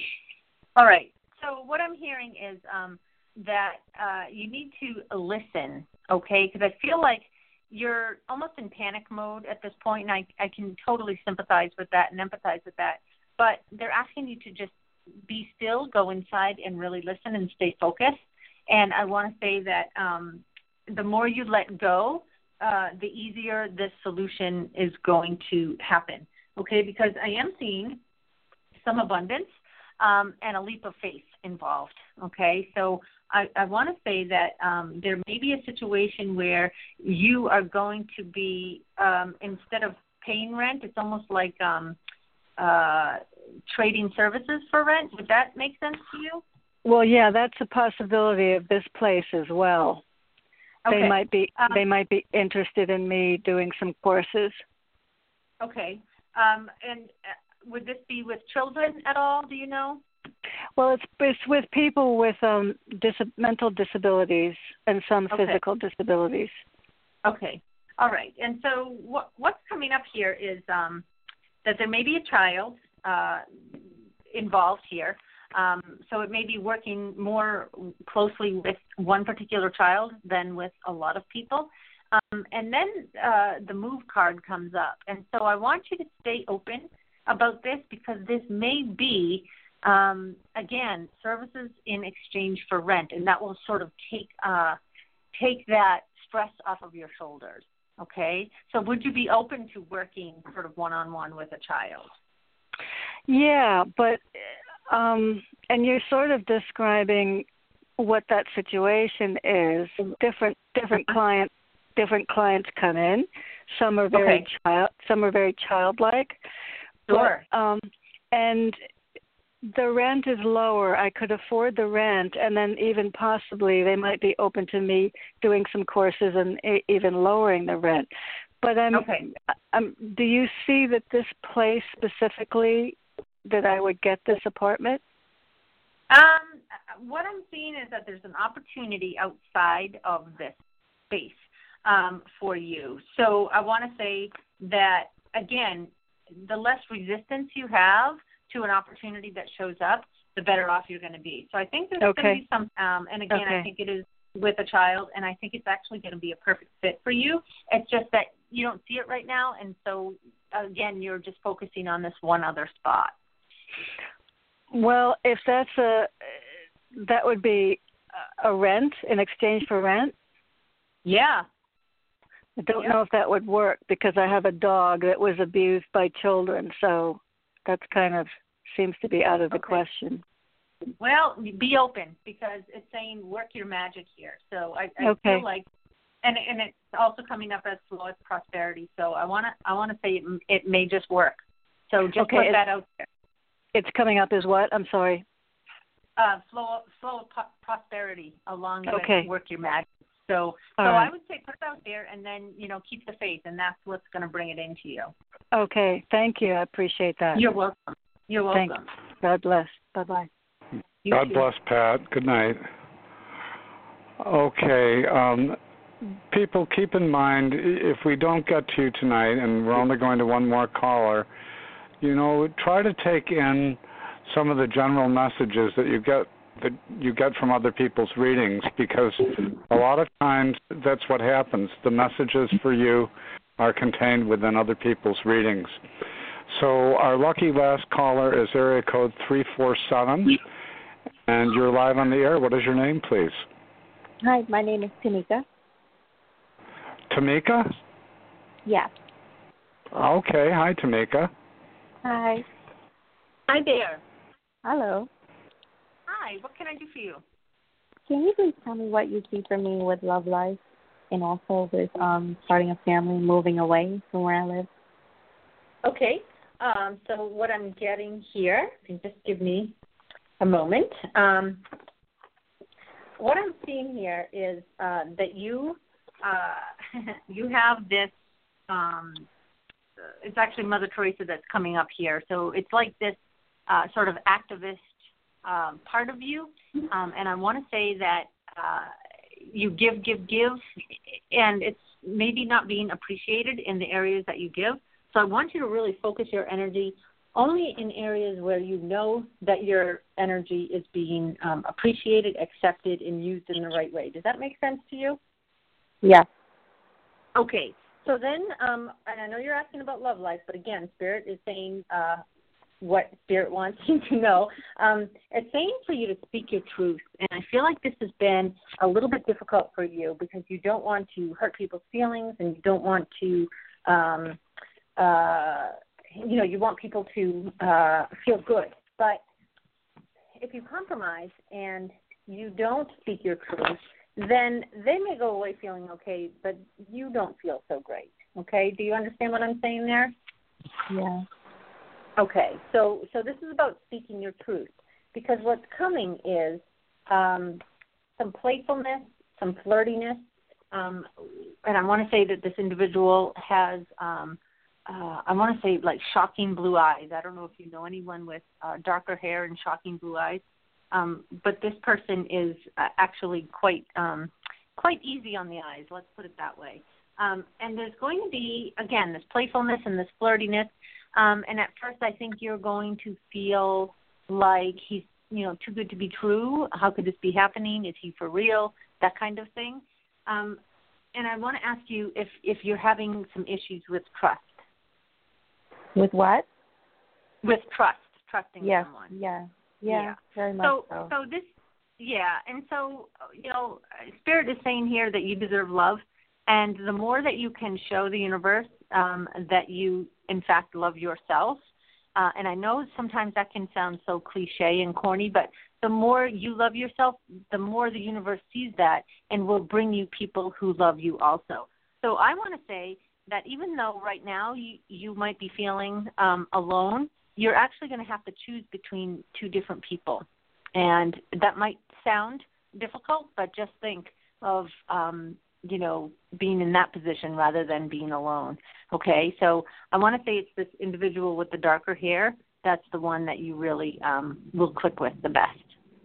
All right. So what I'm hearing is um, that uh, you need to listen, okay? Because I feel like you're almost in panic mode at this point, and I, I can totally sympathize with that and empathize with that. But they're asking you to just be still, go inside, and really listen and stay focused. And I want to say that um, the more you let go, uh, the easier this solution is going to happen, okay? Because I am seeing some abundance um, and a leap of faith involved, okay? So I, I want to say that um, there may be a situation where you are going to be, um, instead of paying rent, it's almost like um, uh, trading services for rent. Would that make sense to you? Well, yeah, that's a possibility of this place as well. they Okay. might be Um, they might be interested in me doing some courses. Okay. Um, and uh, would this be with children at all? Do you know? Well, it's it's with people with um dis- mental disabilities and some Okay. physical disabilities. Okay. All right. And so what what's coming up here is um, that there may be a child uh, involved here. Um, so it may be working more closely with one particular child than with a lot of people. Um, and then uh, the move card comes up. And so I want you to stay open about this because this may be, um, again, services in exchange for rent. And that will sort of take uh, take that stress off of your shoulders. Okay? So would you be open to working sort of one-on-one with a child? Yeah, but um, and you're sort of describing what that situation is. Different different clients different clients come in. Some are very Okay. child some are very childlike. Sure. But, um, and the rent is lower. I could afford the rent, and then even possibly they might be open to me doing some courses and e- even lowering the rent. But I'm, Okay. I'm, do you see that this place specifically, that I would get this apartment? Um, what I'm seeing is that there's an opportunity outside of this space um, for you. So I want to say that, again, the less resistance you have to an opportunity that shows up, the better off you're going to be. So I think there's Okay. going to be some, um, and again, Okay. I think it is with a child, and I think it's actually going to be a perfect fit for you. It's just that you don't see it right now, and so, again, you're just focusing on this one other spot. Well, if that's a, that would be a rent in exchange for rent. Yeah. I don't Yep. know if that would work because I have a dog that was abused by children, so that's kind of seems to be out of the Okay. question. Well, be open because it's saying work your magic here. So I, I Okay. feel like, and and it's also coming up as slow as prosperity. So I want to I want to say it, it may just work. So just Okay, put it's- that out there. It's coming up as what? I'm sorry. Uh, slow slow po- prosperity along with Okay. work your magic. So All so right. I would say put it out there and then you know keep the faith, and that's what's going to bring it into you. Okay, thank you. I appreciate that. You're welcome. You're Thank welcome. you. God bless. Bye-bye. You God too. bless, Pat. Good night. Okay. Um, people, keep in mind, i- if we don't get to you tonight and we're only going to one more caller, you know, try to take in some of the general messages that you get that you get from other people's readings, because a lot of times that's what happens. The messages for you are contained within other people's readings. So our lucky last caller is area code three four seven, and you're live on the air. What is your name, please? Hi, my name is Tamika. Tamika? Yeah. Okay. Hi, Tamika. Hi. Hi there. Hello. Hi. What can I do for you? Can you please tell me what you see for me with love life and also with um starting a family, moving away from where I live? Okay. Um, so what I'm getting here, and just give me a moment. Um, what I'm seeing here is uh, that you uh, you have this. Um, it's actually Mother Teresa that's coming up here. So it's like this uh, sort of activist um, part of you, um, and I want to say that uh, you give, give, give, and it's maybe not being appreciated in the areas that you give. So I want you to really focus your energy only in areas where you know that your energy is being um, appreciated, accepted, and used in the right way. Does that make sense to you? Yeah. Okay. So then, um, and I know you're asking about love life, but again, Spirit is saying uh, what Spirit wants you to know. Um, it's saying for you to speak your truth, and I feel like this has been a little bit difficult for you because you don't want to hurt people's feelings and you don't want to um, Uh, you know, you want people to uh, feel good. But if you compromise and you don't speak your truth, then they may go away feeling okay, but you don't feel so great. Okay? Do you understand what I'm saying there? Yeah. Okay. So, so this is about speaking your truth, because what's coming is um, some playfulness, some flirtiness, um, and I want to say that this individual has, um, uh, I want to say like shocking blue eyes. I don't know if you know anyone with uh, darker hair and shocking blue eyes, um, but this person is uh, actually quite um, quite easy on the eyes. Let's put it that way. Um, and there's going to be, again, this playfulness and this flirtiness. Um, and at first, I think you're going to feel like he's, you know, too good to be true. How could this be happening? Is he for real? That kind of thing. Um, and I want to ask you if, if you're having some issues with trust. With what? With trust, trusting yes. someone. Yeah, yeah, yeah, very much so. So, so this, yeah, and so, you know, Spirit is saying here that you deserve love. And the more that you can show the universe um, that you, in fact, love yourself, uh, and I know sometimes that can sound so cliche and corny, but the more you love yourself, the more the universe sees that and will bring you people who love you also. So I want to say that even though right now you, you might be feeling um, alone, you're actually going to have to choose between two different people. And that might sound difficult, but just think of um, you know, being in that position rather than being alone. Okay, so I want to say it's this individual with the darker hair. That's the one that you really um, will click with the best.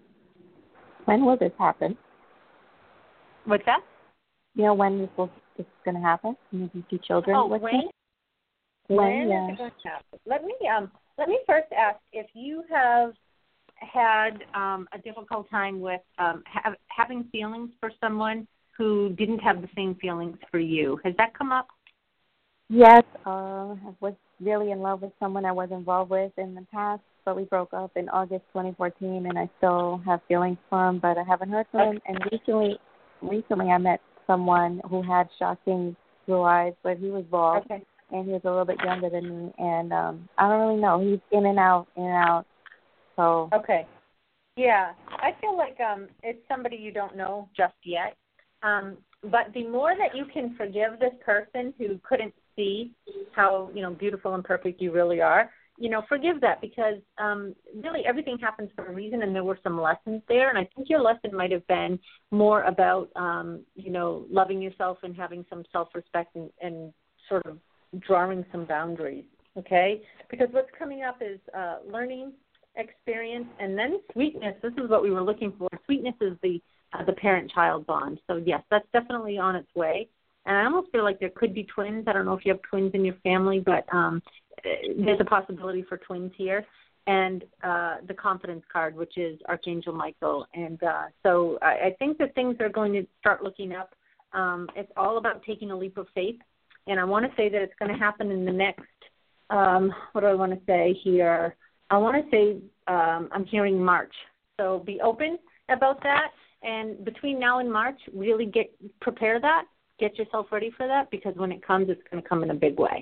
when will this happen? What's that? You know when this will this is going to happen? Maybe two children. Oh, with when? me? When? When yeah. is it going to happen? Let me um let me first ask if you have had um, a difficult time with um, ha- having feelings for someone who didn't have the same feelings for you. Has that come up? Yes, uh, I was really in love with someone I was involved with in the past, but we broke up in August twenty fourteen, and I still have feelings for him, but I haven't heard from okay. him. And recently, recently I met someone who had shocking blue eyes, but he was bald, okay. and he was a little bit younger than me, and um, I don't really know. He's in and out, in and out. So okay, yeah, I feel like um, it's somebody you don't know just yet. Um, but the more that you can forgive this person who couldn't see how, you know, beautiful and perfect you really are, you know, forgive that because um, really everything happens for a reason and there were some lessons there. And I think your lesson might have been more about, um, you know, loving yourself and having some self-respect and, and sort of drawing some boundaries, okay? Because what's coming up is uh, learning, experience, and then sweetness. This is what we were looking for. Sweetness is the Uh, the parent-child bond. So, yes, that's definitely on its way. And I almost feel like there could be twins. I don't know if you have twins in your family, but um, there's a possibility for twins here. And uh, the confidence card, which is Archangel Michael. And uh, so I, I think that things are going to start looking up. Um, it's all about taking a leap of faith. And I want to say that it's going to happen in the next, um, what do I want to say here? I want to say um, I'm hearing March. So be open about that. And between now and March, really get prepare that, get yourself ready for that, because when it comes, it's going to come in a big way.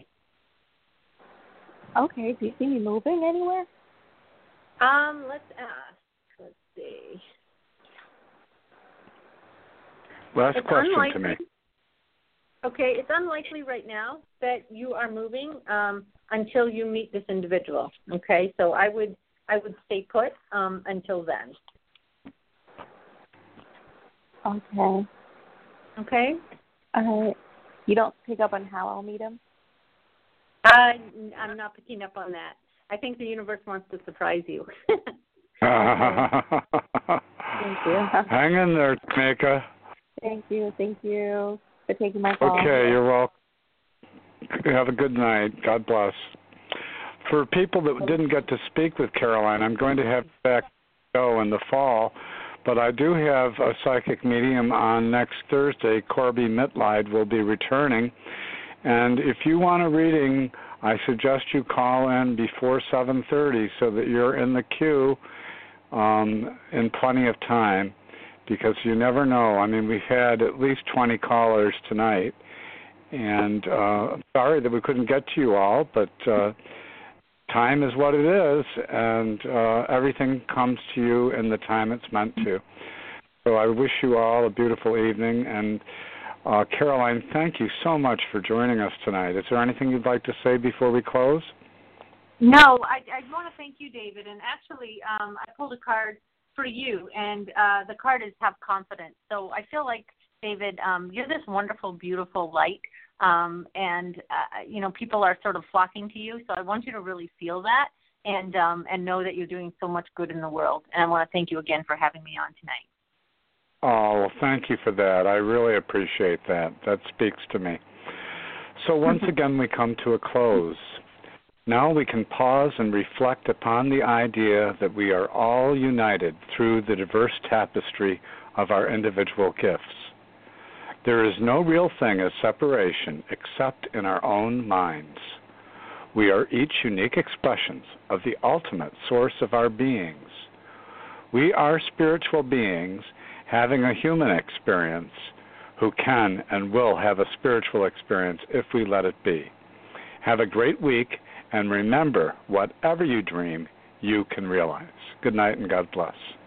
Okay. Do you see me moving anywhere? Um, let's ask. Let's see. Last it's question unlikely, to me. Okay, it's unlikely right now that you are moving um, until you meet this individual. Okay, so I would I would stay put um, until then. Okay. Okay. Uh, you don't pick up on how I'll meet him? Uh, I'm not picking up on that. I think the universe wants to surprise you. Thank you. Hang in there, Tamika. Thank you. Thank you for taking my call. Okay, you're welcome. Have a good night. God bless. For people that didn't get to speak with Caroline, I'm going to have back show in the fall. But I do have a psychic medium on next Thursday. Corby Mitleid will be returning. And if you want a reading, I suggest you call in before seven thirty so that you're in the queue um, in plenty of time, because you never know. I mean, we've had at least twenty callers tonight. And uh, I'm sorry that we couldn't get to you all, but uh, time is what it is, and uh, everything comes to you in the time it's meant to. So I wish you all a beautiful evening. And uh, Caroline, thank you so much for joining us tonight. Is there anything you'd like to say before we close? No, I, I want to thank you, David. And actually, um, I pulled a card for you, and uh, the card is have confidence. So I feel like David, um, you're this wonderful, beautiful light, um, and, uh, you know, people are sort of flocking to you, so I want you to really feel that and um, and know that you're doing so much good in the world. And I want to thank you again for having me on tonight. Oh, well, thank you for that. I really appreciate that. That speaks to me. So once again, we come to a close. Now we can pause and reflect upon the idea that we are all united through the diverse tapestry of our individual gifts. There is no real thing as separation except in our own minds. We are each unique expressions of the ultimate source of our beings. We are spiritual beings having a human experience who can and will have a spiritual experience if we let it be. Have a great week, and remember, whatever you dream, you can realize. Good night and God bless.